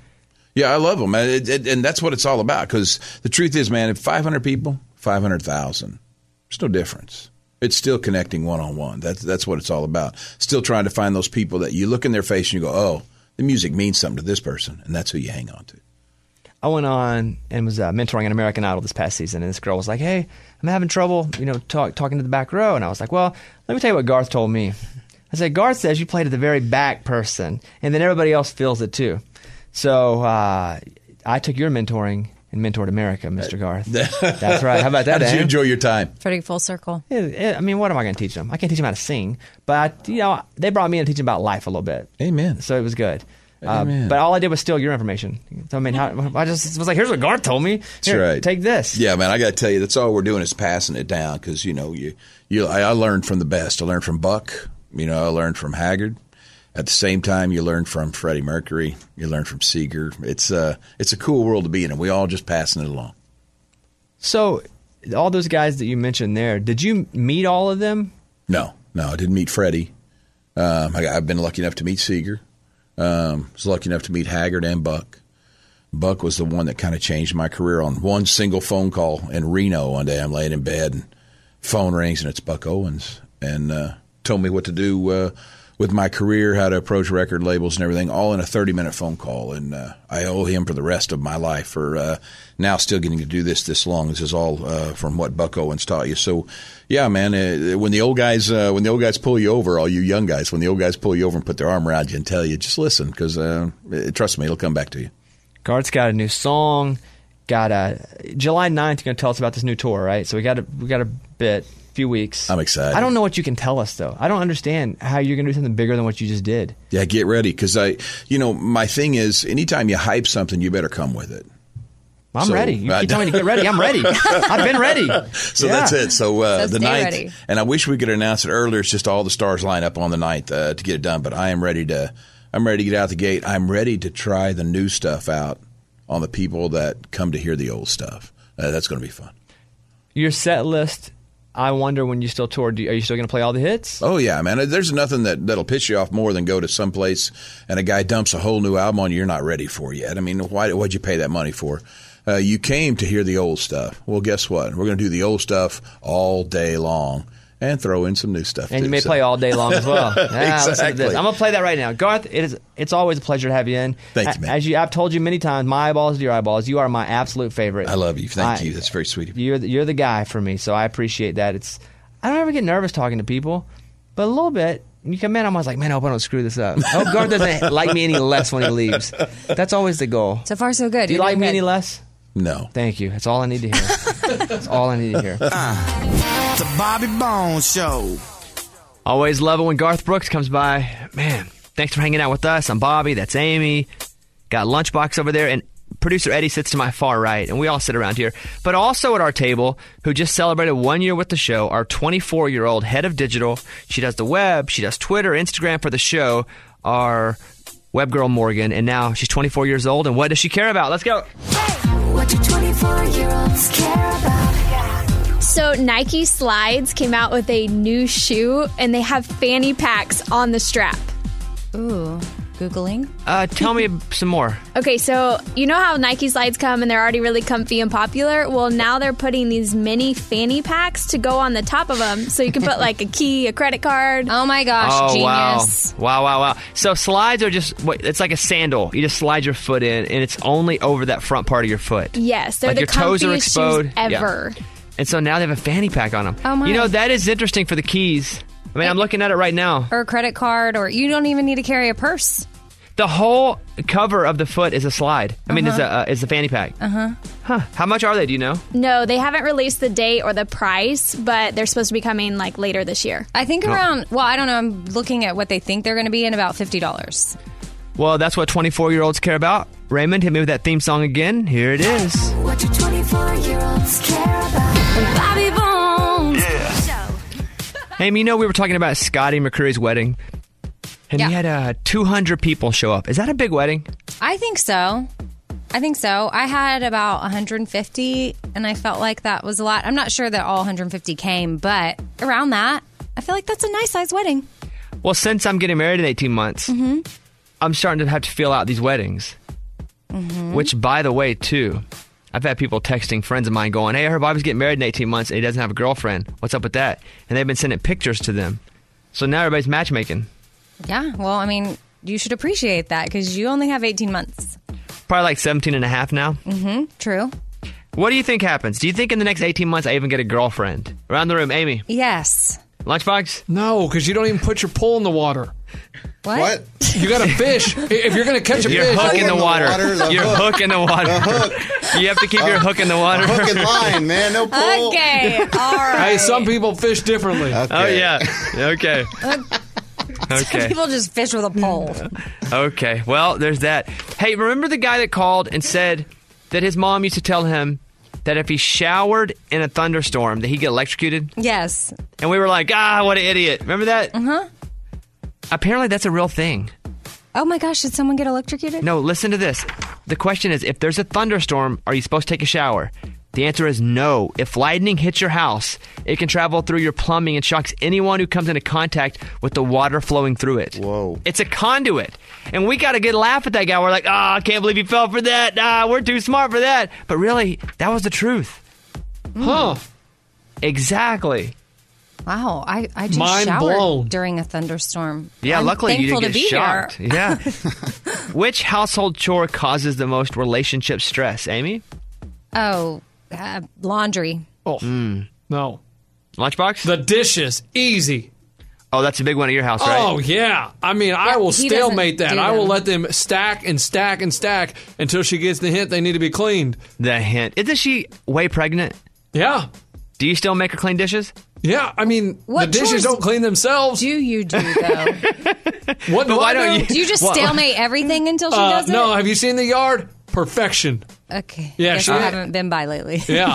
Yeah, I love them. And that's what it's all about. Because the truth is, man, if 500 people, 500,000, there's no difference. It's still connecting one-on-one. That's what it's all about. Still trying to find those people that you look in their face and you go, oh, the music means something to this person, and that's who you hang on to. I went on and was mentoring an American Idol this past season, and this girl was like, hey, I'm having trouble, talking to the back row. And I was like, well, let me tell you what Garth told me. I said, Garth says you play to the very back person, and then everybody else feels it too. So I took your mentoring and mentored America, Mr. Garth. That's right. How about that, How did you Dan? enjoy your time? Pretty full circle. I mean, what am I going to teach them? I can't teach them how to sing, but they brought me in to teach them about life a little bit. Amen. So it was good. Amen. But all I did was steal your information. So I mean, I just was like, "Here's what Garth told me. Here, That's right. Take this." Yeah, man. I got to tell you, that's all we're doing is passing it down because I learned from the best. I learned from Buck. I learned from Haggard. At the same time, you learn from Freddie Mercury. You learn from Seeger. It's a cool world to be in, and we all just passing it along. So, all those guys that you mentioned there, did you meet all of them? No, I didn't meet Freddie. I've been lucky enough to meet Seeger. Was lucky enough to meet Haggard and Buck. Buck was the one that kind of changed my career on one single phone call in Reno one day. I'm laying in bed and phone rings and it's Buck Owens and told me what to do with my career, how to approach record labels and everything, all in a 30-minute phone call. And I owe him for the rest of my life for now still getting to do this long. This is all from what Buck Owens taught you. So, yeah, man, when the old guys pull you over, all you young guys, when the old guys pull you over and put their arm around you and tell you, just listen, because trust me, it'll come back to you. Garth's got a new song. July 9th, you're going to tell us about this new tour, right? So we got a few weeks. I'm excited. I don't know what you can tell us, though. I don't understand how you're going to do something bigger than what you just did. Yeah, get ready, because my thing is, anytime you hype something, you better come with it. I'm ready. You keep telling me to get ready. I'm ready. I've been ready. So that's it. So the 9th, ready. And I wish we could announce it earlier. It's just all the stars line up on the 9th to get it done. But I am ready to get out the gate. I'm ready to try the new stuff out on the people that come to hear the old stuff. That's going to be fun. Your set list, I wonder when you still tour, are you still going to play all the hits? Oh, yeah, man. There's nothing that'll piss you off more than go to some place and a guy dumps a whole new album on you you're not ready for yet. I mean, what'd you pay that money for? You came to hear the old stuff. Well, guess what? We're going to do the old stuff all day long and throw in some new stuff, and too. You may play all day long as well. Exactly. I'm going to play that right now. Garth, it's always a pleasure to have you in. Thank you, man. As I've told you many times, my eyeballs to your eyeballs. You are my absolute favorite. I love you. Thank you. That's very sweet of you. You're the guy for me, so I appreciate that. I don't ever get nervous talking to people, but a little bit. When you come in, I'm always like, man, I hope I don't screw this up. I hope Garth doesn't like me any less when he leaves. That's always the goal. So far, so good. Do you like me any less? No. Thank you. That's all I need to hear. That's all I need to hear. The Bobby Bones Show. Always love it when Garth Brooks comes by. Man, thanks for hanging out with us. I'm Bobby. That's Amy. Got Lunchbox over there. And producer Eddie sits to my far right. And we all sit around here. But also at our table, who just celebrated 1 year with the show, our 24-year-old head of digital. She does the web. She does Twitter, Instagram for the show. Our web girl, Morgan. And now she's 24 years old. And what does she care about? Let's go. What do 24-year-olds care about? So Nike Slides came out with a new shoe, and they have fanny packs on the strap. Ooh, Googling. Tell me some more. Okay, so you know how Nike Slides come and they're already really comfy and popular? Well, now they're putting these mini fanny packs to go on the top of them, so you can put like a key, a credit card. Oh my gosh, genius. Wow. So slides are it's like a sandal. You just slide your foot in, and it's only over that front part of your foot. Yes, they're like the your toes are comfiest exposed. shoes ever. Yeah. And so now they have a fanny pack on them. Oh my. That is interesting for the keys. I mean, I'm looking at it right now. Or a credit card, or you don't even need to carry a purse. The whole cover of the foot is a slide. I mean, is a fanny pack. Huh. How much are they? Do you know? No, they haven't released the date or the price, but they're supposed to be coming like later this year. I think around. Well, I don't know. I'm looking at what they think they're going to be in about $50. Well, that's what 24-year-olds care about. Raymond, hit me with that theme song again. Here it is. What do 24-year-olds care about? Bobby Bones. Yeah. Hey, we were talking about Scotty McCreery's wedding. And he had 200 people show up. Is that a big wedding? I think so. I had about 150, and I felt like that was a lot. I'm not sure that all 150 came, but around that, I feel like that's a nice size wedding. Well, since I'm getting married in 18 months, I'm starting to have to feel out these weddings. Which, by the way, too, I've had people texting friends of mine going, hey, I heard Bobby's getting married in 18 months and he doesn't have a girlfriend. What's up with that? And they've been sending pictures to them. So now everybody's matchmaking. Yeah, well, I mean, you should appreciate that because you only have 18 months. Probably like 17 and a half now. Mm-hmm, true. What do you think happens? Do you think in the next 18 months I even get a girlfriend? Around the room, Amy. Yes. Lunchbox? No, because you don't even put your pole in the water. What? You got to fish. If you're going to catch a Your fish, hook in the water. Your hook in the water. The hook. You have to keep your hook in the water. Hook and line, man. No pole. Okay, all right. Hey, some people fish differently. Okay. Oh, yeah. Okay. Some people just fish with a pole. Okay. Well, there's that. Hey, remember the guy that called and said that his mom used to tell him that if he showered in a thunderstorm that he'd get electrocuted? Yes. And we were like, what an idiot. Remember that? Uh-huh. Apparently that's a real thing. Oh my gosh, did someone get electrocuted? No, listen to this. The question is, if there's a thunderstorm, are you supposed to take a shower? The answer is no. If lightning hits your house, it can travel through your plumbing and shocks anyone who comes into contact with the water flowing through it. Whoa. It's a conduit. And we got a good laugh at that guy. We're like, I can't believe he fell for that. We're too smart for that. But really, that was the truth. Huh. Exactly. Wow, I just Mind showered blown. during a thunderstorm. Yeah, I'm luckily you thankful didn't to get be shocked. here. Yeah. Which household chore causes the most relationship stress, Amy? Oh, laundry. Oh, no. Lunchbox? The dishes. Easy. Oh, that's a big one at your house, right? Oh, yeah. I mean, I will he stalemate doesn't that. do I will them. let them stack and stack and stack until she gets the hint they need to be cleaned. The hint. Isn't she way pregnant? Yeah. Do you still make her clean dishes? Yeah, I mean, What the dishes chores don't clean themselves. Do you do, though? What do why I don't do? you- Do you just What? stalemate everything until she does it? No, have you seen the yard? Perfection. Okay. Yeah, Guess she- I haven't been by lately. Yeah.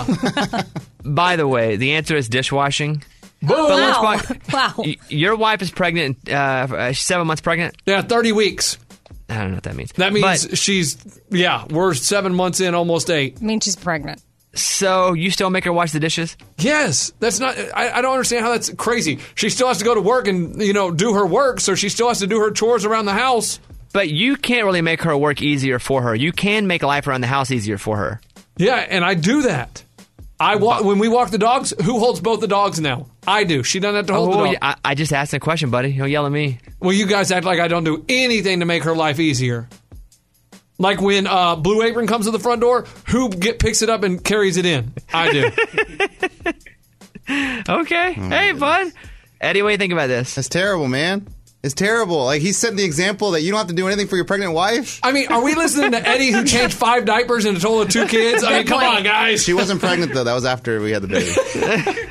By the way, the answer is dishwashing. Boom. But Wow. Lunchbox, Wow. Your wife is pregnant. She's 7 months pregnant. Yeah, 30 weeks. I don't know what that means. That means But, we're 7 months in, almost 8. I mean, she's pregnant. so you still make her wash the dishes? Yes, that's not. I don't understand how that's crazy. She still has to go to work and do her work, so she still has to do her chores around the house. But you can't really make her work easier for her. You can make life around the house easier for her. Yeah, and I do that. When we walk the dogs. Who holds both the dogs now? I do. She doesn't have to hold the dog. yeah, I just asked a question, buddy. Don't yell at me. Well, you guys act like I don't do anything to make her life easier. Like when Blue Apron comes to the front door, who picks it up and carries it in? I do. Okay. Hey, bud. Eddie, what do you think about this? That's terrible, man. It's terrible. Like, he's setting the example that you don't have to do anything for your pregnant wife. I mean, are we listening to Eddie who changed 5 diapers and a total of 2 kids? I mean, come on, guys. She wasn't pregnant, though. That was after we had the baby.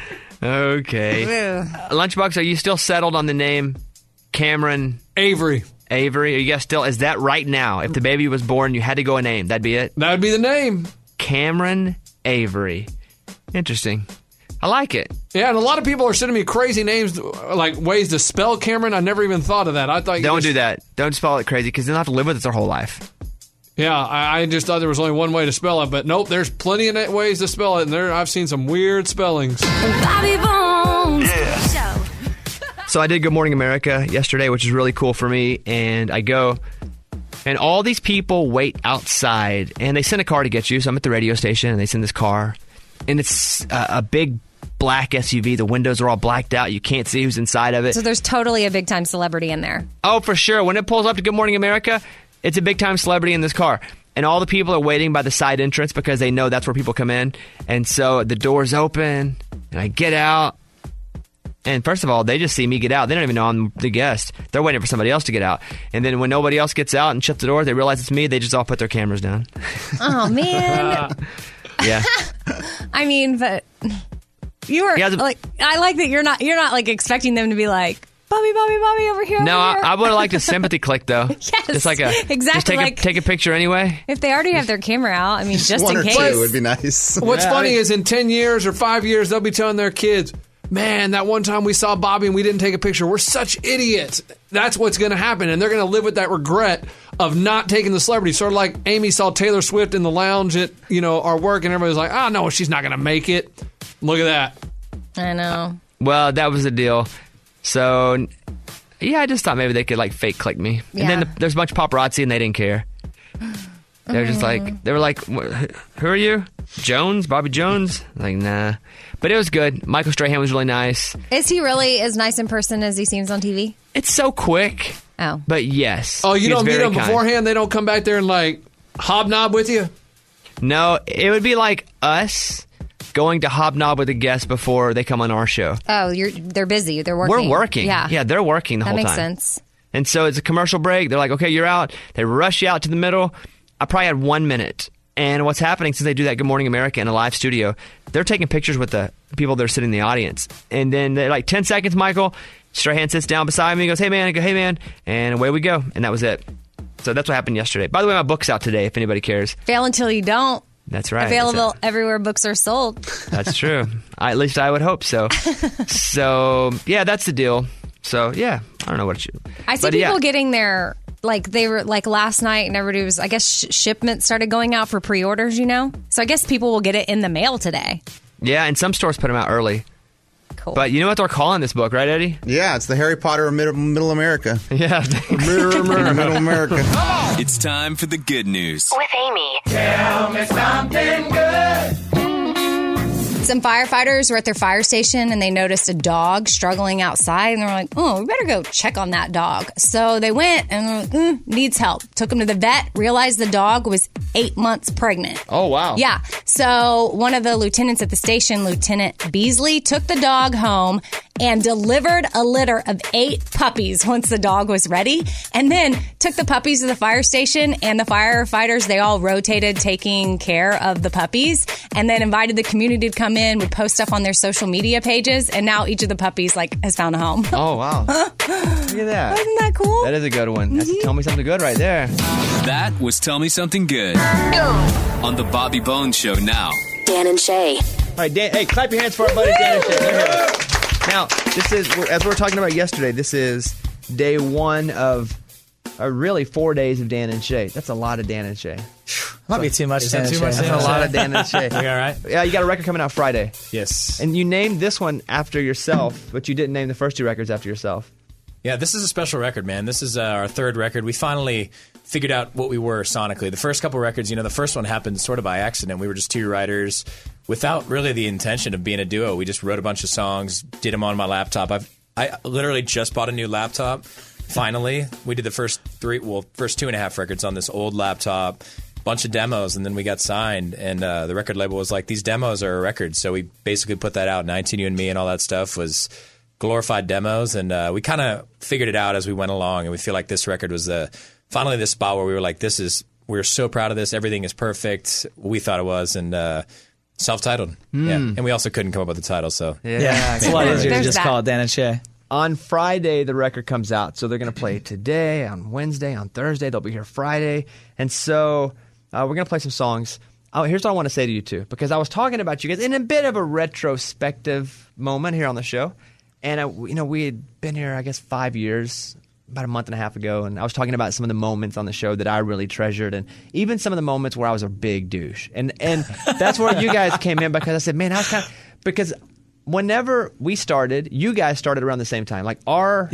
Okay. Lunchbox, are you still settled on the name Cameron Avery? Avery? Are you guys still? Is that right now? If the baby was born, you had to go a name. That'd be it? That would be the name. Cameron Avery. Interesting. I like it. Yeah, and a lot of people are sending me crazy names, like ways to spell Cameron. I never even thought of that. I thought Don't do that. Don't spell it crazy because they'll have to live with it their whole life. Yeah, I just thought there was only one way to spell it, but nope, there's plenty of ways to spell it, and I've seen some weird spellings. Bobby Bones Show. So I did Good Morning America yesterday, which is really cool for me, and I go, and all these people wait outside, and they send a car to get you. So I'm at the radio station, and they send this car, and it's a big black SUV. The windows are all blacked out. You can't see who's inside of it. So there's totally a big time celebrity in there. Oh, for sure. When it pulls up to Good Morning America, it's a big-time celebrity in this car. And all the people are waiting by the side entrance because they know that's where people come in. And so the door's open, and I get out. And first of all, they just see me get out. They don't even know I'm the guest. They're waiting for somebody else to get out. And then when nobody else gets out and shuts the door, they realize it's me. They just all put their cameras down. Oh, man. Yeah. I mean, but you were like, I like that you're not like expecting them to be like, Bobby over here. No, over here. I would have liked a sympathy click, though. Yes, Just like exactly, Just like- take a picture anyway. If they already have their camera out, I mean, just One in or case. two would be nice. What's funny is in 10 years or 5 years, they'll be telling their kids, man, that one time we saw Bobby and we didn't take a picture. We're such idiots. That's what's going to happen. And they're going to live with that regret of not taking the celebrity. Sort of like Amy saw Taylor Swift in the lounge at, our work, and everybody's like, oh, no, she's not going to make it. Look at that. I know. Well, that was the deal. So, yeah, I just thought maybe they could, fake click me. Yeah. And then there's a bunch of paparazzi, and they didn't care. They were just like, who are you? Jones? Bobby Jones? Like, nah. But it was good. Michael Strahan was really nice. Is he really as nice in person as he seems on TV? It's so quick. Oh. But yes. Oh, you He was don't meet very them kind. beforehand? They don't come back there and like hobnob with you? No, it would be like us going to hobnob with a guest before they come on our show. Oh, they're busy. They're working. We're working. Yeah, they're working the that whole makes time. sense. And so it's a commercial break. They're like, okay, you're out. They rush you out to the middle. I probably had 1 minute. And what's happening since they do that Good Morning America in a live studio, they're taking pictures with the people that are sitting in the audience. And then they're like, 10 seconds, Michael. Strahan sits down beside me and goes, hey, man. I go, hey, man. And away we go. And that was it. So that's what happened yesterday. By the way, my book's out today if anybody cares. Fail until you don't. That's right. Available everywhere books are sold. That's true. At least I would hope so. So, yeah, that's the deal. So, yeah, I don't know what you... I see people getting their... Like, they were, like, last night, and everybody was, I guess, shipments started going out for pre-orders, you know? So I guess people will get it in the mail today. Yeah, and some stores put them out early. Cool. But you know what they're calling this book, right, Eddie? Yeah, it's the Harry Potter of Middle America. Yeah. Middle America. It's time for the good news. With Amy. Tell me something good. Some firefighters were at their fire station and they noticed a dog struggling outside, and they were like, oh, we better go check on that dog. So they went and were like, needs help. Took him to the vet, realized the dog was 8 months pregnant. Oh, wow. Yeah. So one of the lieutenants at the station, Lieutenant Beasley, took the dog home and delivered a litter of 8 puppies once the dog was ready, and then took the puppies to the fire station, and the firefighters, they all rotated taking care of the puppies, and then invited the community to come in, would post stuff on their social media pages, and now each of the puppies like has found a home. Oh, wow. Look at that. Isn't that cool? That is a good one. That's Tell Me Something Good right there. That was Tell Me Something Good. On the Bobby Bones Show now. Dan and Shay. All right, Dan, hey, clap your hands for our buddy Dan and Shay. Here. Now, this is, as we were talking about yesterday, this is day one of really 4 days of Dan and Shay. That's a lot of Dan and Shay. Might be too much. Is that too much? That's a lot of Dan and Shay. You all right? Yeah, you got a record coming out Friday. Yes. And you named this one after yourself, but you didn't name the first 2 records after yourself. Yeah, this is a special record, man. This is our 3rd record. We finally figured out what we were sonically. The first couple records, the first one happened sort of by accident. We were just 2 writers without really the intention of being a duo. We just wrote a bunch of songs, did them on my laptop. I literally just bought a new laptop. Finally, we did the first 2.5 records on this old laptop, bunch of demos, and then we got signed. And the record label was like, these demos are a record. So we basically put that out. 19 You and Me and all that stuff was glorified demos. And we kind of figured it out as we went along. And we feel like this record was finally the spot where we were like, we're so proud of this. Everything is perfect. We thought it was. And self-titled. Yeah. And we also couldn't come up with the title. So yeah, it's a lot easier to just call it Dan and Shay. On Friday, the record comes out. So they're going to play it today, on Wednesday, on Thursday. They'll be here Friday. And so we're going to play some songs. Here's what I want to say to you, too, because I was talking about you guys in a bit of a retrospective moment here on the show. And, we had been here, I guess, 5 years, about a month and a half ago. And I was talking about some of the moments on the show that I really treasured, and even some of the moments where I was a big douche. And that's where you guys came in, because I said, man, I was because whenever we started, you guys started around the same time. Like, our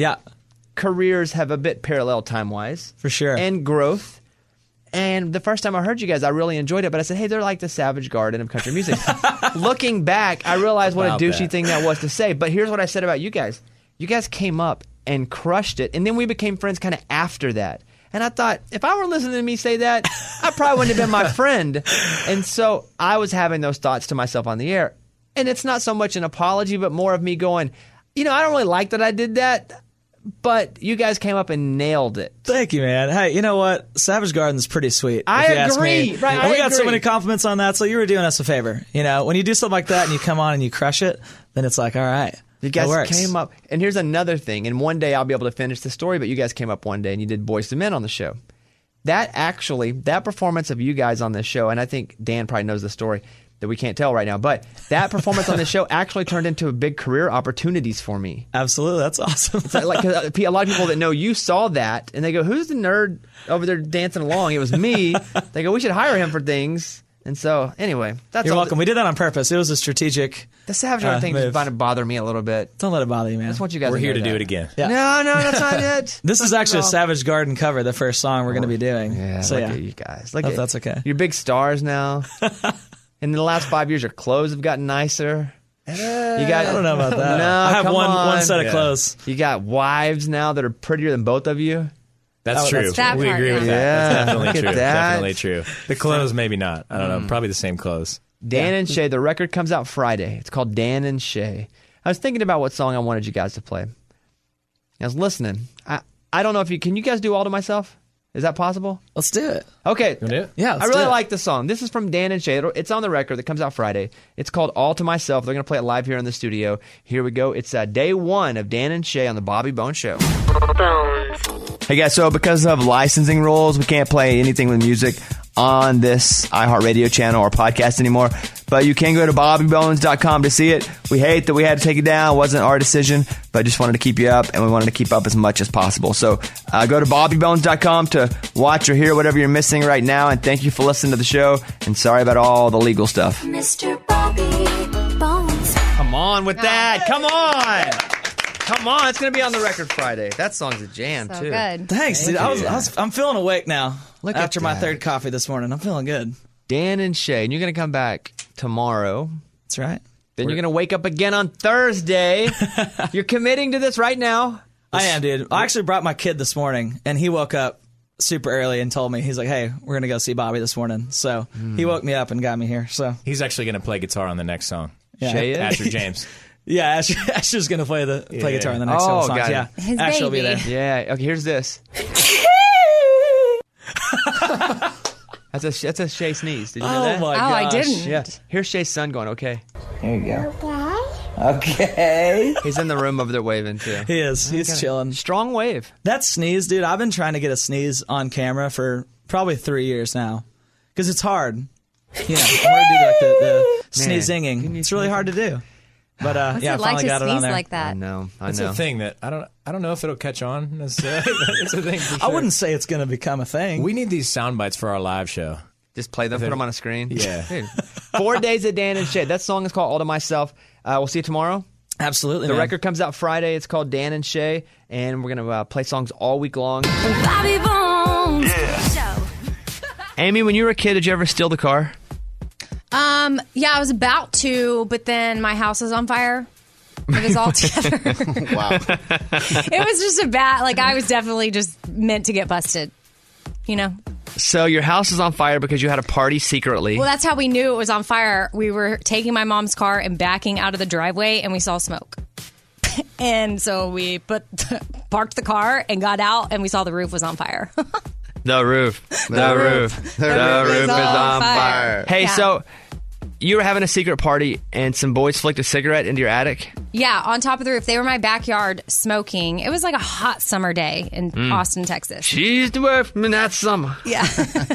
careers have a bit parallel time-wise. For sure. And growth. And the first time I heard you guys, I really enjoyed it. But I said, hey, they're like the Savage Garden of country music. Looking back, I realized what a douchey thing that was to say. But here's what I said about you guys. You guys came up and crushed it. And then we became friends kind of after that. And I thought, if I were listening to me say that, I probably wouldn't have been my friend. And so I was having those thoughts to myself on the air. And it's not so much an apology, but more of me going, I don't really like that I did that. But you guys came up and nailed it. Thank you, man. Hey, you know what? Savage Garden's pretty sweet. I agree. Right, and we got so many compliments on that, so you were doing us a favor. When you do something like that and you come on and you crush it, then it's like, all right. You guys came up. And here's another thing. And one day I'll be able to finish the story, but you guys came up one day and you did Boyz II Men on the show. That performance of you guys on this show, and I think Dan probably knows the story that we can't tell right now, but that performance on the show actually turned into big career opportunities for me. Absolutely. That's awesome. It's like a lot of people that know you saw that, and they go, who's the nerd over there dancing along? It was me. They go, we should hire him for things. And so, anyway, that's You're all. welcome. We did that on purpose. It was a strategic. The Savage Garden thing move. is going to bother me a little bit. Don't let it bother you, man. I just want you guys We're to here know to that. do it again. Yeah. No, that's not it. This is actually a all. Savage Garden cover, the first song we're going to be doing. Yeah, so, look yeah. at you guys. Look Hope at that's okay. You're big stars now. In the last 5 years, your clothes have gotten nicer. You got, I don't know about that. No, I have come one on. set of clothes. You got wives now that are prettier than both of you. That's true. that We part, agree with yeah. that. That's Look definitely at true. that. Definitely true. The clothes, maybe not. I don't know. Probably the same clothes. Dan and Shay, the record comes out Friday. It's called Dan and Shay. I was thinking about what song I wanted you guys to play. I was listening. I don't know if can you guys do All to Myself? Is that possible? Let's do it. Okay. You wanna do it? Yeah, I let's really do it. like the song. This is from Dan and Shay. It's on the record that comes out Friday. It's called All to Myself. They're going to play it live here in the studio. Here we go. It's day one of Dan and Shay on the Bobby Bones Show. Hey guys, so because of licensing rules, we can't play anything with music on this iHeartRadio channel or podcast anymore. But you can go to BobbyBones.com to see it. We hate that we had to take it down. It wasn't our decision, but just wanted to keep you up, and we wanted to keep up as much as possible. So go to BobbyBones.com to watch or hear whatever you're missing right now. And thank you for listening to the show. And sorry about all the legal stuff. Mr. Bobby Bones. Come on with that. Come on. Come on. It's going to be on the record Friday. That song's a jam, So too. good. Thanks, dude. I'm feeling awake now. Look at after my that. third coffee this morning. I'm feeling good. Dan and Shay. And you're going to come back tomorrow. That's right. Then you're going to wake up again on Thursday. You're committing to this right now? I am, dude. I actually brought my kid this morning, and he woke up super early and told me, he's like, hey, we're going to go see Bobby this morning. So he woke me up and got me here. So He's actually going to play guitar on the next song. Yeah. Shay is? Asher James. yeah, Asher's going to play guitar in the next Oh, couple songs. got it. Yeah, His Asher will be baby. there. Yeah. Okay, here's this. That's a Shay sneeze. Did you know that? my Oh, I gosh. didn't. Yeah. Here's Shay's son going, okay. Here you go. Okay. He's in the room over there waving, too. He is. He's chilling. Strong wave. That sneeze, dude, I've been trying to get a sneeze on camera for probably 3 years now. Because it's hard. You know, I want to do like the sneezinging. It's really hard to do. But What's yeah, I it like finally to got it on sneeze there. like that? I know. That's a thing that I don't know if it'll catch on necessarily. It's a thing for sure. I wouldn't say it's going to become a thing. We need these sound bites for our live show. Just play them, put them on a screen. Yeah. Dude, 4 days of Dan and Shay. That song is called All to Myself. We'll see you tomorrow. Absolutely, The man. record comes out Friday. It's called Dan and Shay, and we're going to play songs all week long. Bobby Bones Show. Amy, when you were a kid, did you ever steal the car? Yeah, I was about to, but then my house was on fire. It was all together. Wow. It was just a bad, I was definitely just meant to get busted. You know? So your house is on fire because you had a party secretly. Well, that's how we knew it was on fire. We were taking my mom's car and backing out of the driveway, and we saw smoke. And so we parked the car and got out, and we saw the roof was on fire. The roof. The roof. The roof is on fire. Hey, Yeah. so you were having a secret party and some boys flicked a cigarette into your attic? Yeah, on top of the roof. They were in my backyard smoking. It was like a hot summer day in Austin, Texas. She's the way from that summer. Yeah.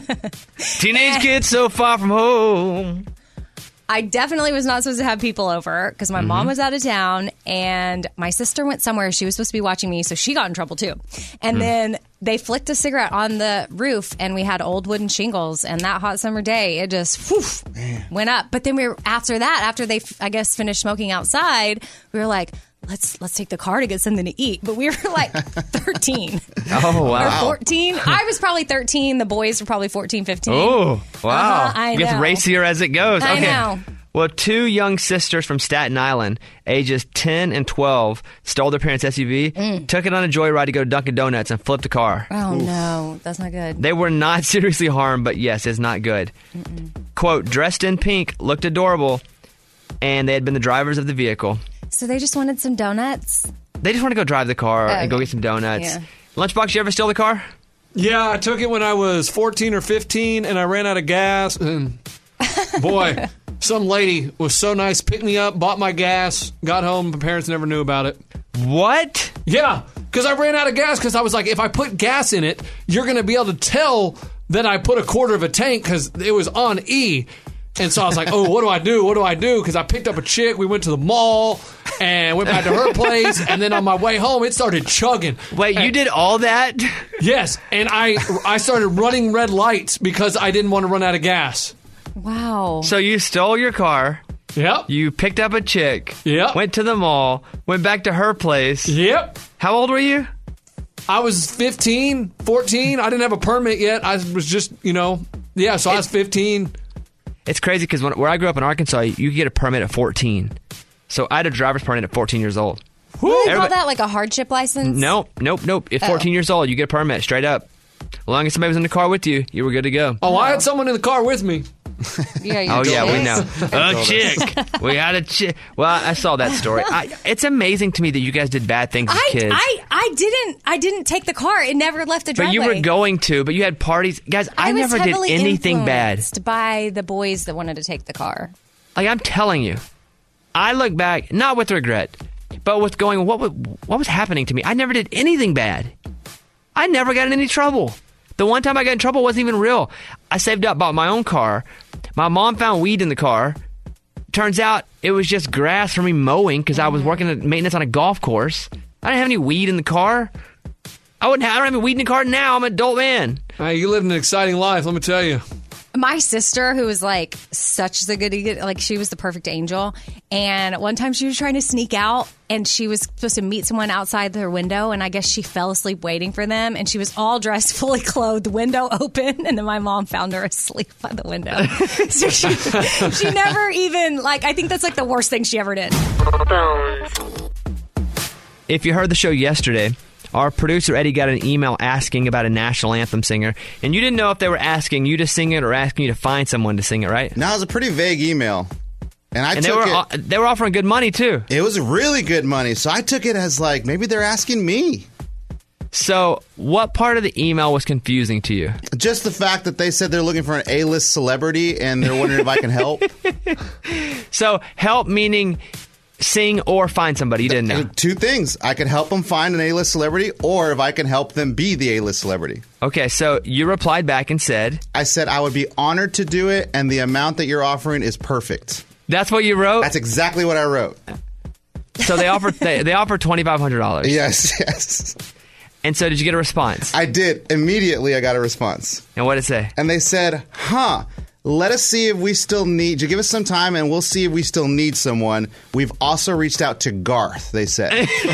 Teenage kids so far from home. I definitely was not supposed to have people over because my mom was out of town and my sister went somewhere. She was supposed to be watching me, so she got in trouble too. And then they flicked a cigarette on the roof and we had old wooden shingles. And that hot summer day, it just went up. But then after they, I guess, finished smoking outside, we were like, let's take the car to get something to eat. But we were like 13. Oh, wow. Or 14. I was probably 13. The boys were probably 14, 15. Oh, wow. I It gets know. racier as it goes. I Okay. know. Well, 2 young sisters from Staten Island, ages 10 and 12, stole their parents' SUV, took it on a joyride to go to Dunkin' Donuts, and flipped a car. Oh, no. That's not good. They were not seriously harmed, but yes, it's not good. Quote, dressed in pink, looked adorable, and they had been the drivers of the vehicle. So they just wanted some donuts? They just want to go drive the car and go get some donuts. Yeah. Lunchbox, you ever steal the car? Yeah, I took it when I was 14 or 15, and I ran out of gas. And boy, some lady was so nice, picked me up, bought my gas, got home. My parents never knew about it. What? Yeah, because I ran out of gas because I was like, if I put gas in it, you're going to be able to tell that I put a quarter of a tank because it was on E. And so I was like, oh, what do I do? What do I do? Because I picked up a chick. We went to the mall and went back to her place. And then on my way home, it started chugging. Wait, you did all that? Yes. And I started running red lights because I didn't want to run out of gas. Wow. So you stole your car. Yep. You picked up a chick. Yep. Went to the mall. Went back to her place. Yep. How old were you? I was 15, 14. I didn't have a permit yet. I was just, so I was 15. It's crazy because where I grew up in Arkansas, you could get a permit at 14. So I had a driver's permit at 14 years old. Do they call that like a hardship license? Nope. At 14 years old, you get a permit straight up. As long as somebody was in the car with you, you were good to go. Oh, I had someone in the car with me. Yeah, we know. A chick. We had a chick. Well, I saw that story. It's amazing to me that you guys did bad things as kids. I didn't take the car. It never left the driveway. But you were going to. But you had parties, guys. I never did anything bad. By the boys that wanted to take the car. Like I'm telling you, I look back not with regret, but with going, what was happening to me? I never did anything bad. I never got in any trouble. The one time I got in trouble wasn't even real. I saved up, bought my own car. My mom found weed in the car. Turns out it was just grass for me mowing because I was working at maintenance on a golf course. I didn't have any weed in the car. I don't have any weed in the car now. I'm an adult man. You lived an exciting life, let me tell you. My sister, who was like such the goody, like she was the perfect angel. And one time she was trying to sneak out and she was supposed to meet someone outside their window. And I guess she fell asleep waiting for them. And she was all dressed, fully clothed, window open. And then my mom found her asleep by the window. So she never even, I think that's the worst thing she ever did. If you heard the show yesterday, our producer Eddie got an email asking about a national anthem singer, and you didn't know if they were asking you to sing it or asking you to find someone to sing it, right? No, it was a pretty vague email. And they were offering good money, too. It was really good money, so I took it as maybe they're asking me. So what part of the email was confusing to you? Just the fact that they said they're looking for an A-list celebrity, and they're wondering if I can help. So help meaning sing or find somebody you didn't know. Two things. I could help them find an A-list celebrity, or if I can help them be the A-list celebrity. Okay, so you replied back and said? I said I would be honored to do it, and the amount that you're offering is perfect. That's what you wrote? That's exactly what I wrote. So they offered they offered $2,500. Yes. And so did you get a response? I did. Immediately I got a response. And what did it say? And they said, let us see if we still need you. Give us some time and we'll see if we still need someone. We've also reached out to Garth, they said.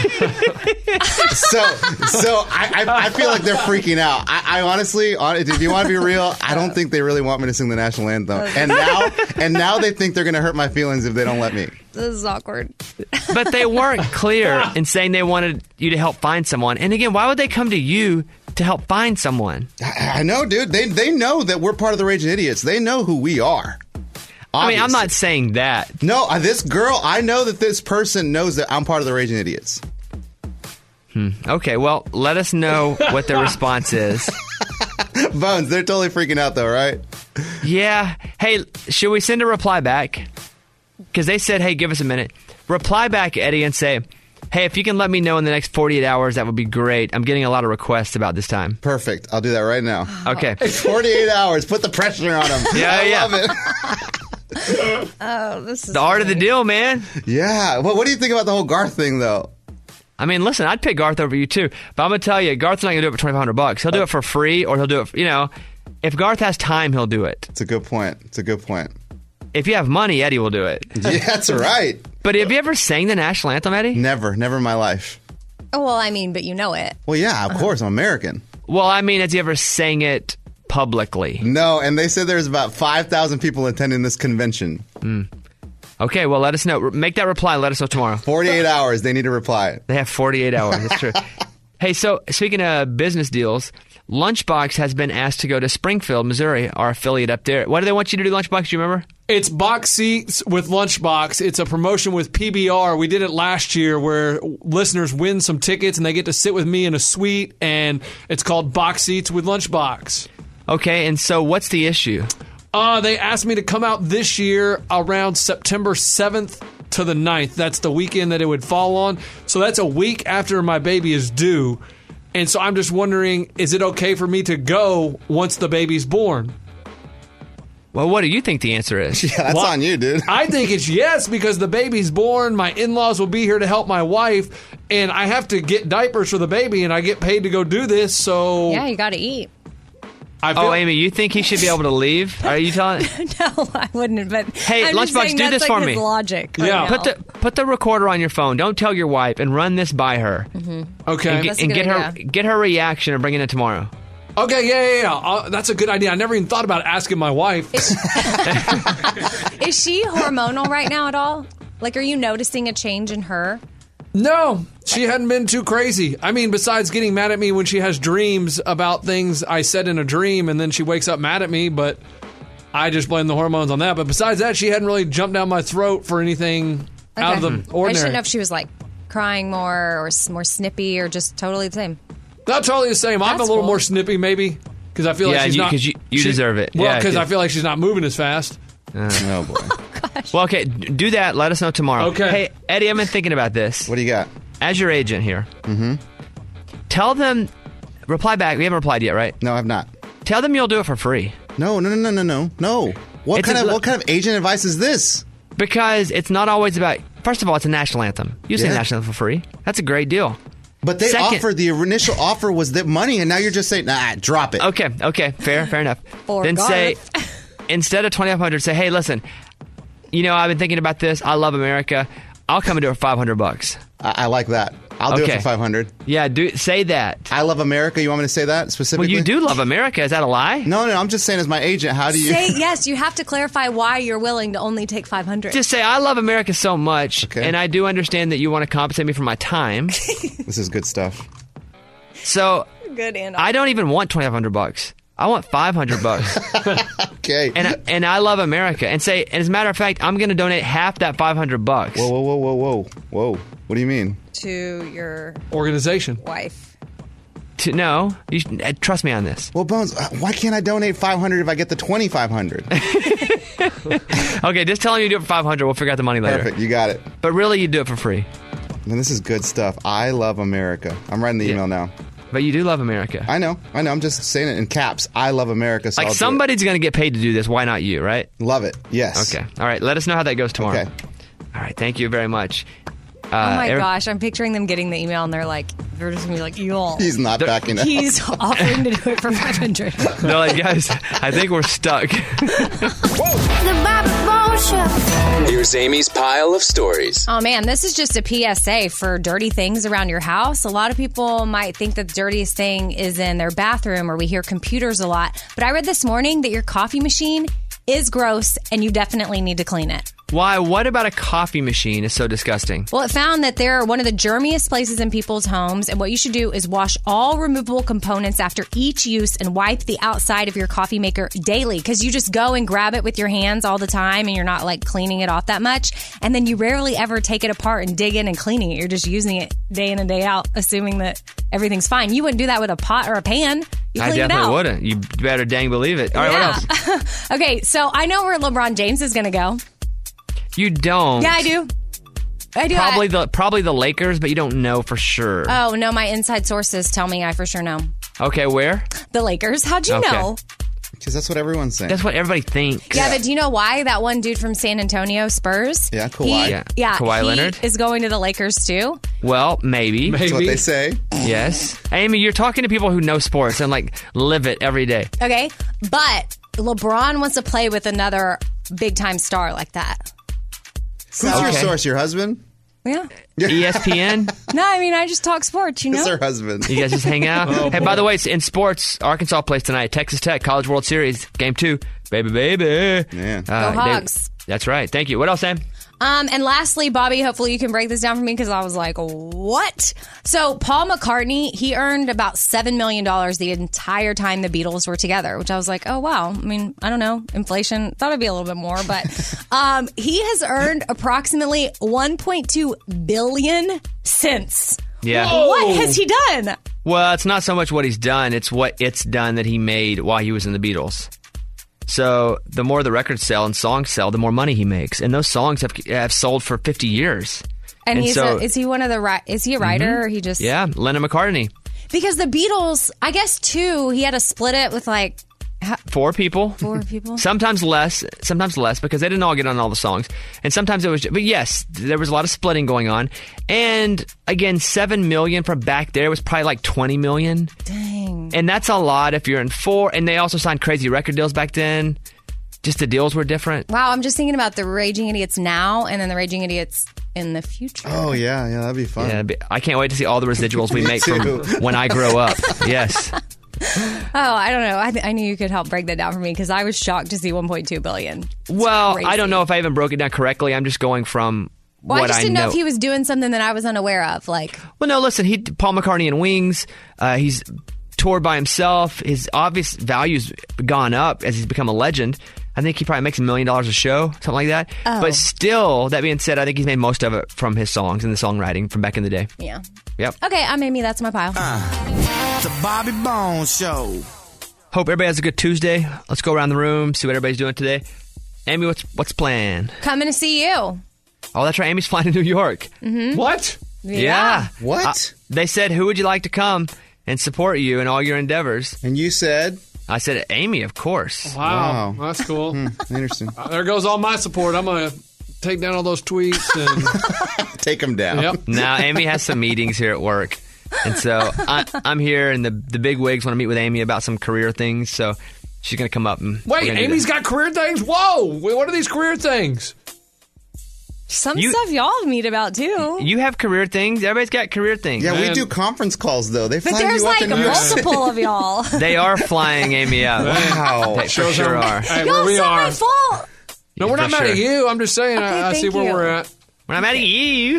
So I feel like they're freaking out. I honestly, if you want to be real, I don't think they really want me to sing the national anthem. And now they think they're going to hurt my feelings if they don't let me. This is awkward. But they weren't clear in saying they wanted you to help find someone. And again, why would they come to you to help find someone? I know, dude. They know that we're part of the Raging Idiots. They know who we are. Obviously. I mean, I'm not saying that. No, this girl, I know that this person knows that I'm part of the Raging Idiots. Okay, well, let us know what their response is. Bones, they're totally freaking out though, right? Yeah. Hey, should we send a reply back? Because they said, hey, give us a minute. Reply back, Eddie, and say, hey, if you can let me know in the next 48 hours, that would be great. I'm getting a lot of requests about this time. Perfect. I'll do that right now. Okay. 48 hours. Put the pressure on them. I love it. Oh, this is the art of the deal, man. Yeah. Well, what do you think about the whole Garth thing, though? I mean, listen, I'd pick Garth over you, too. But I'm going to tell you, Garth's not going to do it for $2,500. He'll do it for free, or he'll do it, if Garth has time, he'll do it. It's a good point. If you have money, Eddie will do it. Yeah, that's right. But have you ever sang the national anthem, Eddie? Never in my life. Oh, well, I mean, but you know it. Well, yeah, of course, I'm American. Well, I mean, has he ever sang it publicly? No, and they said there's about 5,000 people attending this convention. Okay, well, let us know. Make that reply. Let us know tomorrow. 48 hours. They need to reply. They have 48 hours. That's true. Hey, so speaking of business deals, Lunchbox has been asked to go to Springfield, Missouri, our affiliate up there. What do they want you to do, Lunchbox? Do you remember? It's box seats with Lunchbox. It's a promotion with PBR. We did it last year where listeners win some tickets and they get to sit with me in a suite, and it's called Box Seats with Lunchbox. Okay, and so what's the issue? They asked me to come out this year around September 7th to the 9th. That's the weekend that it would fall on. So that's a week after my baby is due. And so I'm just wondering, is it okay for me to go once the baby's born? Well, what do you think the answer is? Yeah, that's on you, dude. I think it's yes, because the baby's born. My in-laws will be here to help my wife, and I have to get diapers for the baby, and I get paid to go do this, so... Yeah, you got to eat. Amy, you think he should be able to leave? Are you telling? No, I wouldn't. But Hey, I'm just Lunchbox, saying do that's this like for his me. Logic. Right now. Put the recorder on your phone. Don't tell your wife, and run this by her. Okay. And get her reaction and bring it in tomorrow. Okay, yeah. That's a good idea. I never even thought about asking my wife. Is she hormonal right now at all? Like, are you noticing a change in her? No, she hadn't been too crazy. I mean, besides getting mad at me when she has dreams about things I said in a dream, and then she wakes up mad at me, but I just blame the hormones on that. But besides that, she hadn't really jumped down my throat for anything out of the ordinary. I just didn't know if she was like crying more or more snippy or just totally the same. Not totally the same. I'm a little more snippy, maybe, because I feel like she's not. Because you deserve it. Well, because I feel like she's not moving as fast. Oh boy. Well, okay, do that. Let us know tomorrow. Okay. Hey, Eddie, I've been thinking about this. What do you got? As your agent here, tell them. Reply back. We haven't replied yet, right? No, I've not. Tell them you'll do it for free. No. What kind of agent advice is this? Because it's not always about. First of all, it's a national anthem. You sing the national anthem for free. That's a great deal. But they offered, the initial offer was that money, and now you're just saying, nah, drop it. Okay, fair enough. Then Garth. say, instead of $2,500, say, hey, listen, I've been thinking about this. I love America. I'll come and do it for $500. I like that. I'll do it for $500. Yeah, say that. I love America. You want me to say that specifically? Well, you do love America. Is that a lie? No. I'm just saying as my agent, how do you... Say yes. You have to clarify why you're willing to only take $500. Just say, I love America so much, and I do understand that you want to compensate me for my time. This is good stuff. So, good and I don't even want $2,500. I want $500. Okay. And I love America. And as a matter of fact, I'm going to donate half that $500. Whoa. What do you mean? To your organization. Wife. No. Trust me on this. Well, Bones, why can't I donate $500 if I get the $2,500? Okay, just tell him you do it for $500. We'll figure out the money later. Perfect. You got it. But really, you do it for free. Man, this is good stuff. I love America. I'm writing the email now. But you do love America. I know. I'm just saying it in caps. I love America. So like somebody's going to get paid to do this. Why not you, right? Love it. Yes. Okay. All right. Let us know how that goes tomorrow. Okay. All right. Thank you very much. Oh my gosh, I'm picturing them getting the email and they're just going to be like, y'all. He's not backing up. He's offering to do it for $500. They're like, guys, I think we're stuck. The Bobby Bones Show. Here's Amy's pile of stories. Oh man, this is just a PSA for dirty things around your house. A lot of people might think that the dirtiest thing is in their bathroom, or we hear computers a lot. But I read this morning that your coffee machine is gross and you definitely need to clean it. Why? What about a coffee machine is so disgusting? Well, it found that they're one of the germiest places in people's homes, and what you should do is wash all removable components after each use and wipe the outside of your coffee maker daily, because you just go and grab it with your hands all the time and you're not like cleaning it off that much, and then you rarely ever take it apart and dig in and cleaning it. You're just using it day in and day out, assuming that everything's fine. You wouldn't do that with a pot or a pan. You I clean it definitely out. wouldn't. You better dang believe it. All right, what else? Okay, so I know where LeBron James is going to go. You don't. Yeah, I do. Probably the Lakers, but you don't know for sure. Oh, no, my inside sources tell me I for sure know. Okay, where? The Lakers. How'd you know? Because that's what everyone's saying. That's what everybody thinks. Yeah, but do you know why? That one dude from San Antonio Spurs? Yeah, Kawhi. Kawhi Leonard is going to the Lakers too. Well, maybe. That's what they say. Yes. Amy, you're talking to people who know sports and live it every day. Okay, but LeBron wants to play with another big-time star like that. Who's your source? Your husband? Yeah. ESPN? No, I mean, I just talk sports, you know? It's her husband. You guys just hang out? Hey, by the way, in sports, Arkansas plays tonight. Texas Tech, College World Series, Game 2. Baby. Man. Go Hogs. That's right. Thank you. What else, Sam? And lastly, Bobby, hopefully you can break this down for me because I was like, what? So Paul McCartney, he earned about $7 million the entire time the Beatles were together, which I was like, oh, wow. I mean, I don't know. Inflation. Thought it'd be a little bit more, but he has earned approximately $1.2 billion since. Yeah. Whoa. What has he done? Well, it's not so much what he's done. It's what it's done that he made while he was in the Beatles. So the more the records sell and songs sell, the more money he makes. And those songs have sold for 50 years. And is he one of the, is he a writer or he just? Yeah, Lennon McCartney. Because the Beatles, I guess too, he had to split it with Four people. Sometimes less because they didn't all get on all the songs. And sometimes it was, but yes, there was a lot of splitting going on. And again, $7 million from back there was probably like $20 million. Dang. Dang. And that's a lot if you're in 4. And they also signed crazy record deals back then. Just the deals were different. Wow, I'm just thinking about the Raging Idiots now and then the Raging Idiots in the future. Oh, yeah, that'd be fun. Yeah, I can't wait to see all the residuals we make from when I grow up. Yes. Oh, I don't know. I knew you could help break that down for me because I was shocked to see 1.2 billion. Well, crazy. I don't know if I even broke it down correctly. I'm just going from Well, what I just didn't know know if he was doing something that I was unaware of. Like, well, no, listen, Paul McCartney and Wings, he's toured by himself. His obvious value's gone up as he's become a legend. I think he probably makes $1 million a show, something like that. Oh. But still, that being said, I think he's made most of it from his songs and the songwriting from back in the day. yeah. Yep. Okay, I'm Amy. That's my pile. The Bobby Bones Show. Hope everybody has a good Tuesday. Let's go around the room, see what everybody's doing today. Amy, what's planned? Coming to see you. Oh, that's right. Amy's flying to New York. Mm-hmm. What? Yeah. What? They said, who would you like to come and support you in all your endeavors? And you said? I said, Amy, of course. Wow. That's cool. Interesting. There goes all my support. I'm going to take down all those tweets and take them down. Yep. Now, Amy has some meetings here at work. And so I'm here, and the big wigs want to meet with Amy about some career things. So she's going to come up and Wait, Amy's got career things? Whoa! What are these career things? Some stuff y'all meet about too. You have career things. Everybody's got career things. Yeah, we do conference calls though. They But fly there's you up like and multiple of y'all. They are flying Amy out. Wow. They for sure are. Hey, Y'all, where we it's not are. my fault. No, we're not For mad at sure. you. I'm just saying I Okay, see thank where you. we're at. When I'm at you.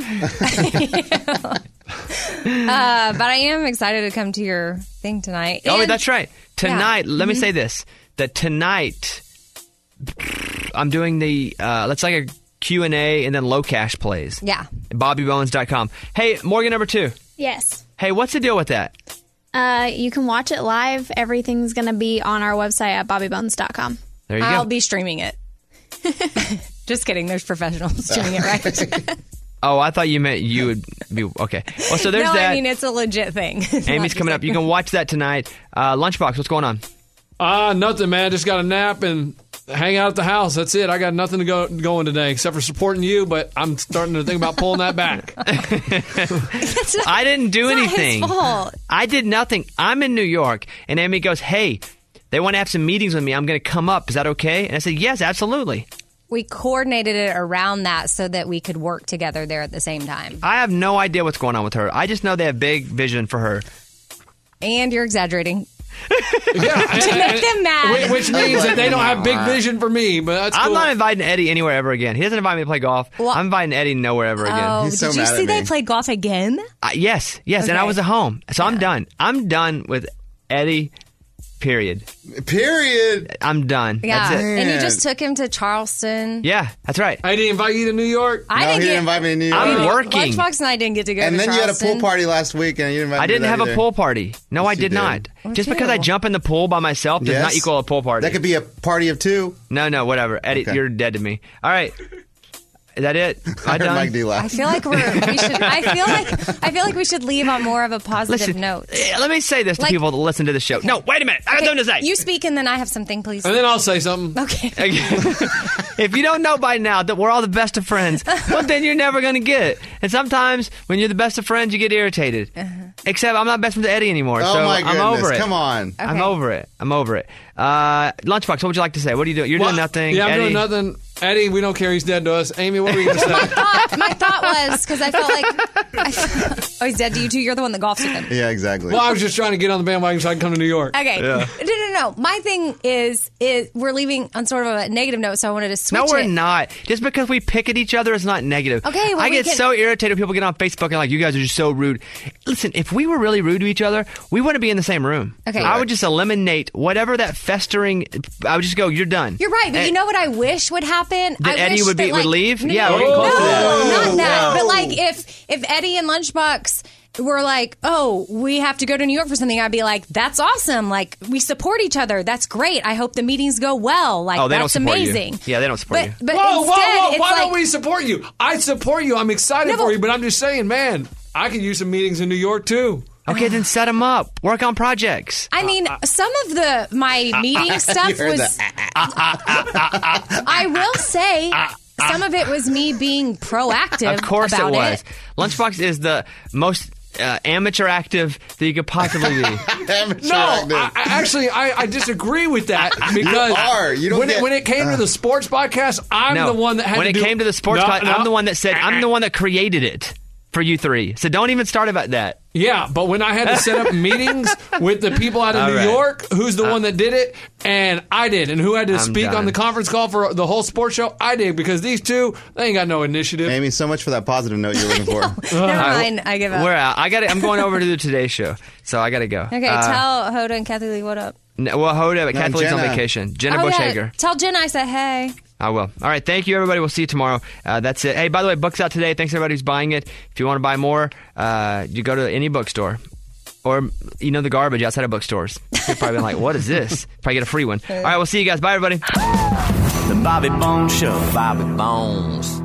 But I am excited to come to your thing tonight. Oh, And- that's right. Tonight, let me Mhm. say this. That tonight, I'm doing the, let's like a Q&A and then low cash plays. Yeah. BobbyBones.com. Hey, Morgan number 2. Yes. Hey, what's the deal with that? You can watch it live. Everything's going to be on our website at bobbybones.com. There you I'll go. be streaming it. Just kidding. There's professionals streaming it, right? Oh, I thought you meant you would be, okay. Well, so there's no, that. I mean, it's a legit thing. It's Amy's not coming just up. You can watch that tonight. Lunchbox, what's going on? Nothing, man. Just got a nap and hang out at the house. That's it. I got nothing to going today except for supporting you, but I'm starting to think about pulling that back. I didn't do it's not anything. his fault. I did nothing. I'm in New York, and Amy goes, hey, they want to have some meetings with me. I'm going to come up. Is that okay? And I said, yes, absolutely. We coordinated it around that so that we could work together there at the same time. I have no idea what's going on with her. I just know they have big vision for her. And you're exaggerating. Yeah, To make them mad. Which means that they don't have big vision for me, but that's cool. I'm not inviting Eddie anywhere ever again. He doesn't invite me to play golf. I'm inviting Eddie nowhere ever again. Oh, did you see they played golf again? Yes, and I Okay. was at home. So I'm done. I'm done with Eddie, period. I'm done. Yeah. That's it. And you just took him to Charleston. Yeah, that's right. I didn't invite you to New York. I No, didn't he get, didn't invite me to New York. I'm working. Lunchbox and I didn't get to go And to then you had a Charleston. pool party last week, and you didn't invite I me to didn't that have a either. pool party. No, I you did did. not. Or Just because I two. jump in the pool by myself does Yes. not equal a pool party. That could be a party of two. No, whatever. Eddie, Okay. you're dead to me. All right. Is that it? I heard done? Mike D laugh. I feel like we should. I feel like we should leave on more of a positive Listen, note. Let me say this to Like- people that listen to the show. No, wait a minute. I got something to say. You speak and then I have something, please. And then I'll say something. Okay. If you don't know by now that we're all the best of friends, well, then you're never going to get it. And sometimes when you're the best of friends, you get irritated. Except I'm not best friends with Eddie anymore, Oh, so my I'm goodness. over it. Come on. I'm over it. Lunchbox, what would you like to say? What are you doing? You're doing nothing. Yeah, I'm Eddie? doing nothing. Eddie, we don't care. He's dead to us. Amy, what were you going to say? My thought was because I felt like oh, he's dead to you too. You're the one that golfs with him. Yeah, exactly. Well, I was just trying to get on the bandwagon so I can come to New York. Okay. No. My thing is we're leaving on sort of a negative note, so I wanted to switch No, we're it. not. Just because we pick at each other is not negative. Okay, well, I we get can- so irritated when people get on Facebook and like, you guys are just so rude. Listen, if we were really rude to each other, we wouldn't be in the same room. Okay. I would just eliminate whatever that festering. I would just go, you're done. You're right, but And- you know what I wish would happen? That I Eddie wish would be- that, would like- leave? No, Yeah, we're getting close to that. not that. No. But like if Eddie and Lunchbox were like, oh, we have to go to New York for something, I'd be like, that's awesome. Like, we support each other. That's great. I hope the meetings go well. Like, Oh, they don't that's support you. amazing. Yeah, they don't support But, you. but Whoa, instead, it's Why like, don't we support you? I support you. I'm excited No, for but- you, but I'm just saying, man, I could use some meetings in New York too. Okay, then set them up. Work on projects. I mean, some of my meeting stuff You heard was. that. I will say, some of it was me being proactive. Of course about it was. Lunchbox is the most amateur active that you could possibly be. I disagree with that because when it came to the sports podcast, I'm the one that had when to it came to the sports podcast, I'm the one that said I'm the one that created it for you three. So don't even start about that. Yeah, but when I had to set up meetings with the people out of New York, who's the one that did it? And I did. And who had to speak on the conference call for the whole sports show? I did, because these two, they ain't got no initiative. Amy, so much for that positive note you're looking for. Never mind, I give up. We're out. I'm going over to the Today Show, so I got to go. Okay, tell Hoda and Kathy Lee what up. Hoda, Kathy Lee's on vacation. Jenna Bush Hager. Tell Jenna I said hey. I will. All right. Thank you, everybody. We'll see you tomorrow. That's it. Hey, by the way, book's out today. Thanks, everybody who's buying it. If you want to buy more, you go to any bookstore. Or, the garbage outside of bookstores. You're probably like, what is this? Probably get a free one. All right, we'll see you guys. Bye, everybody. The Bobby Bones Show. Bobby Bones.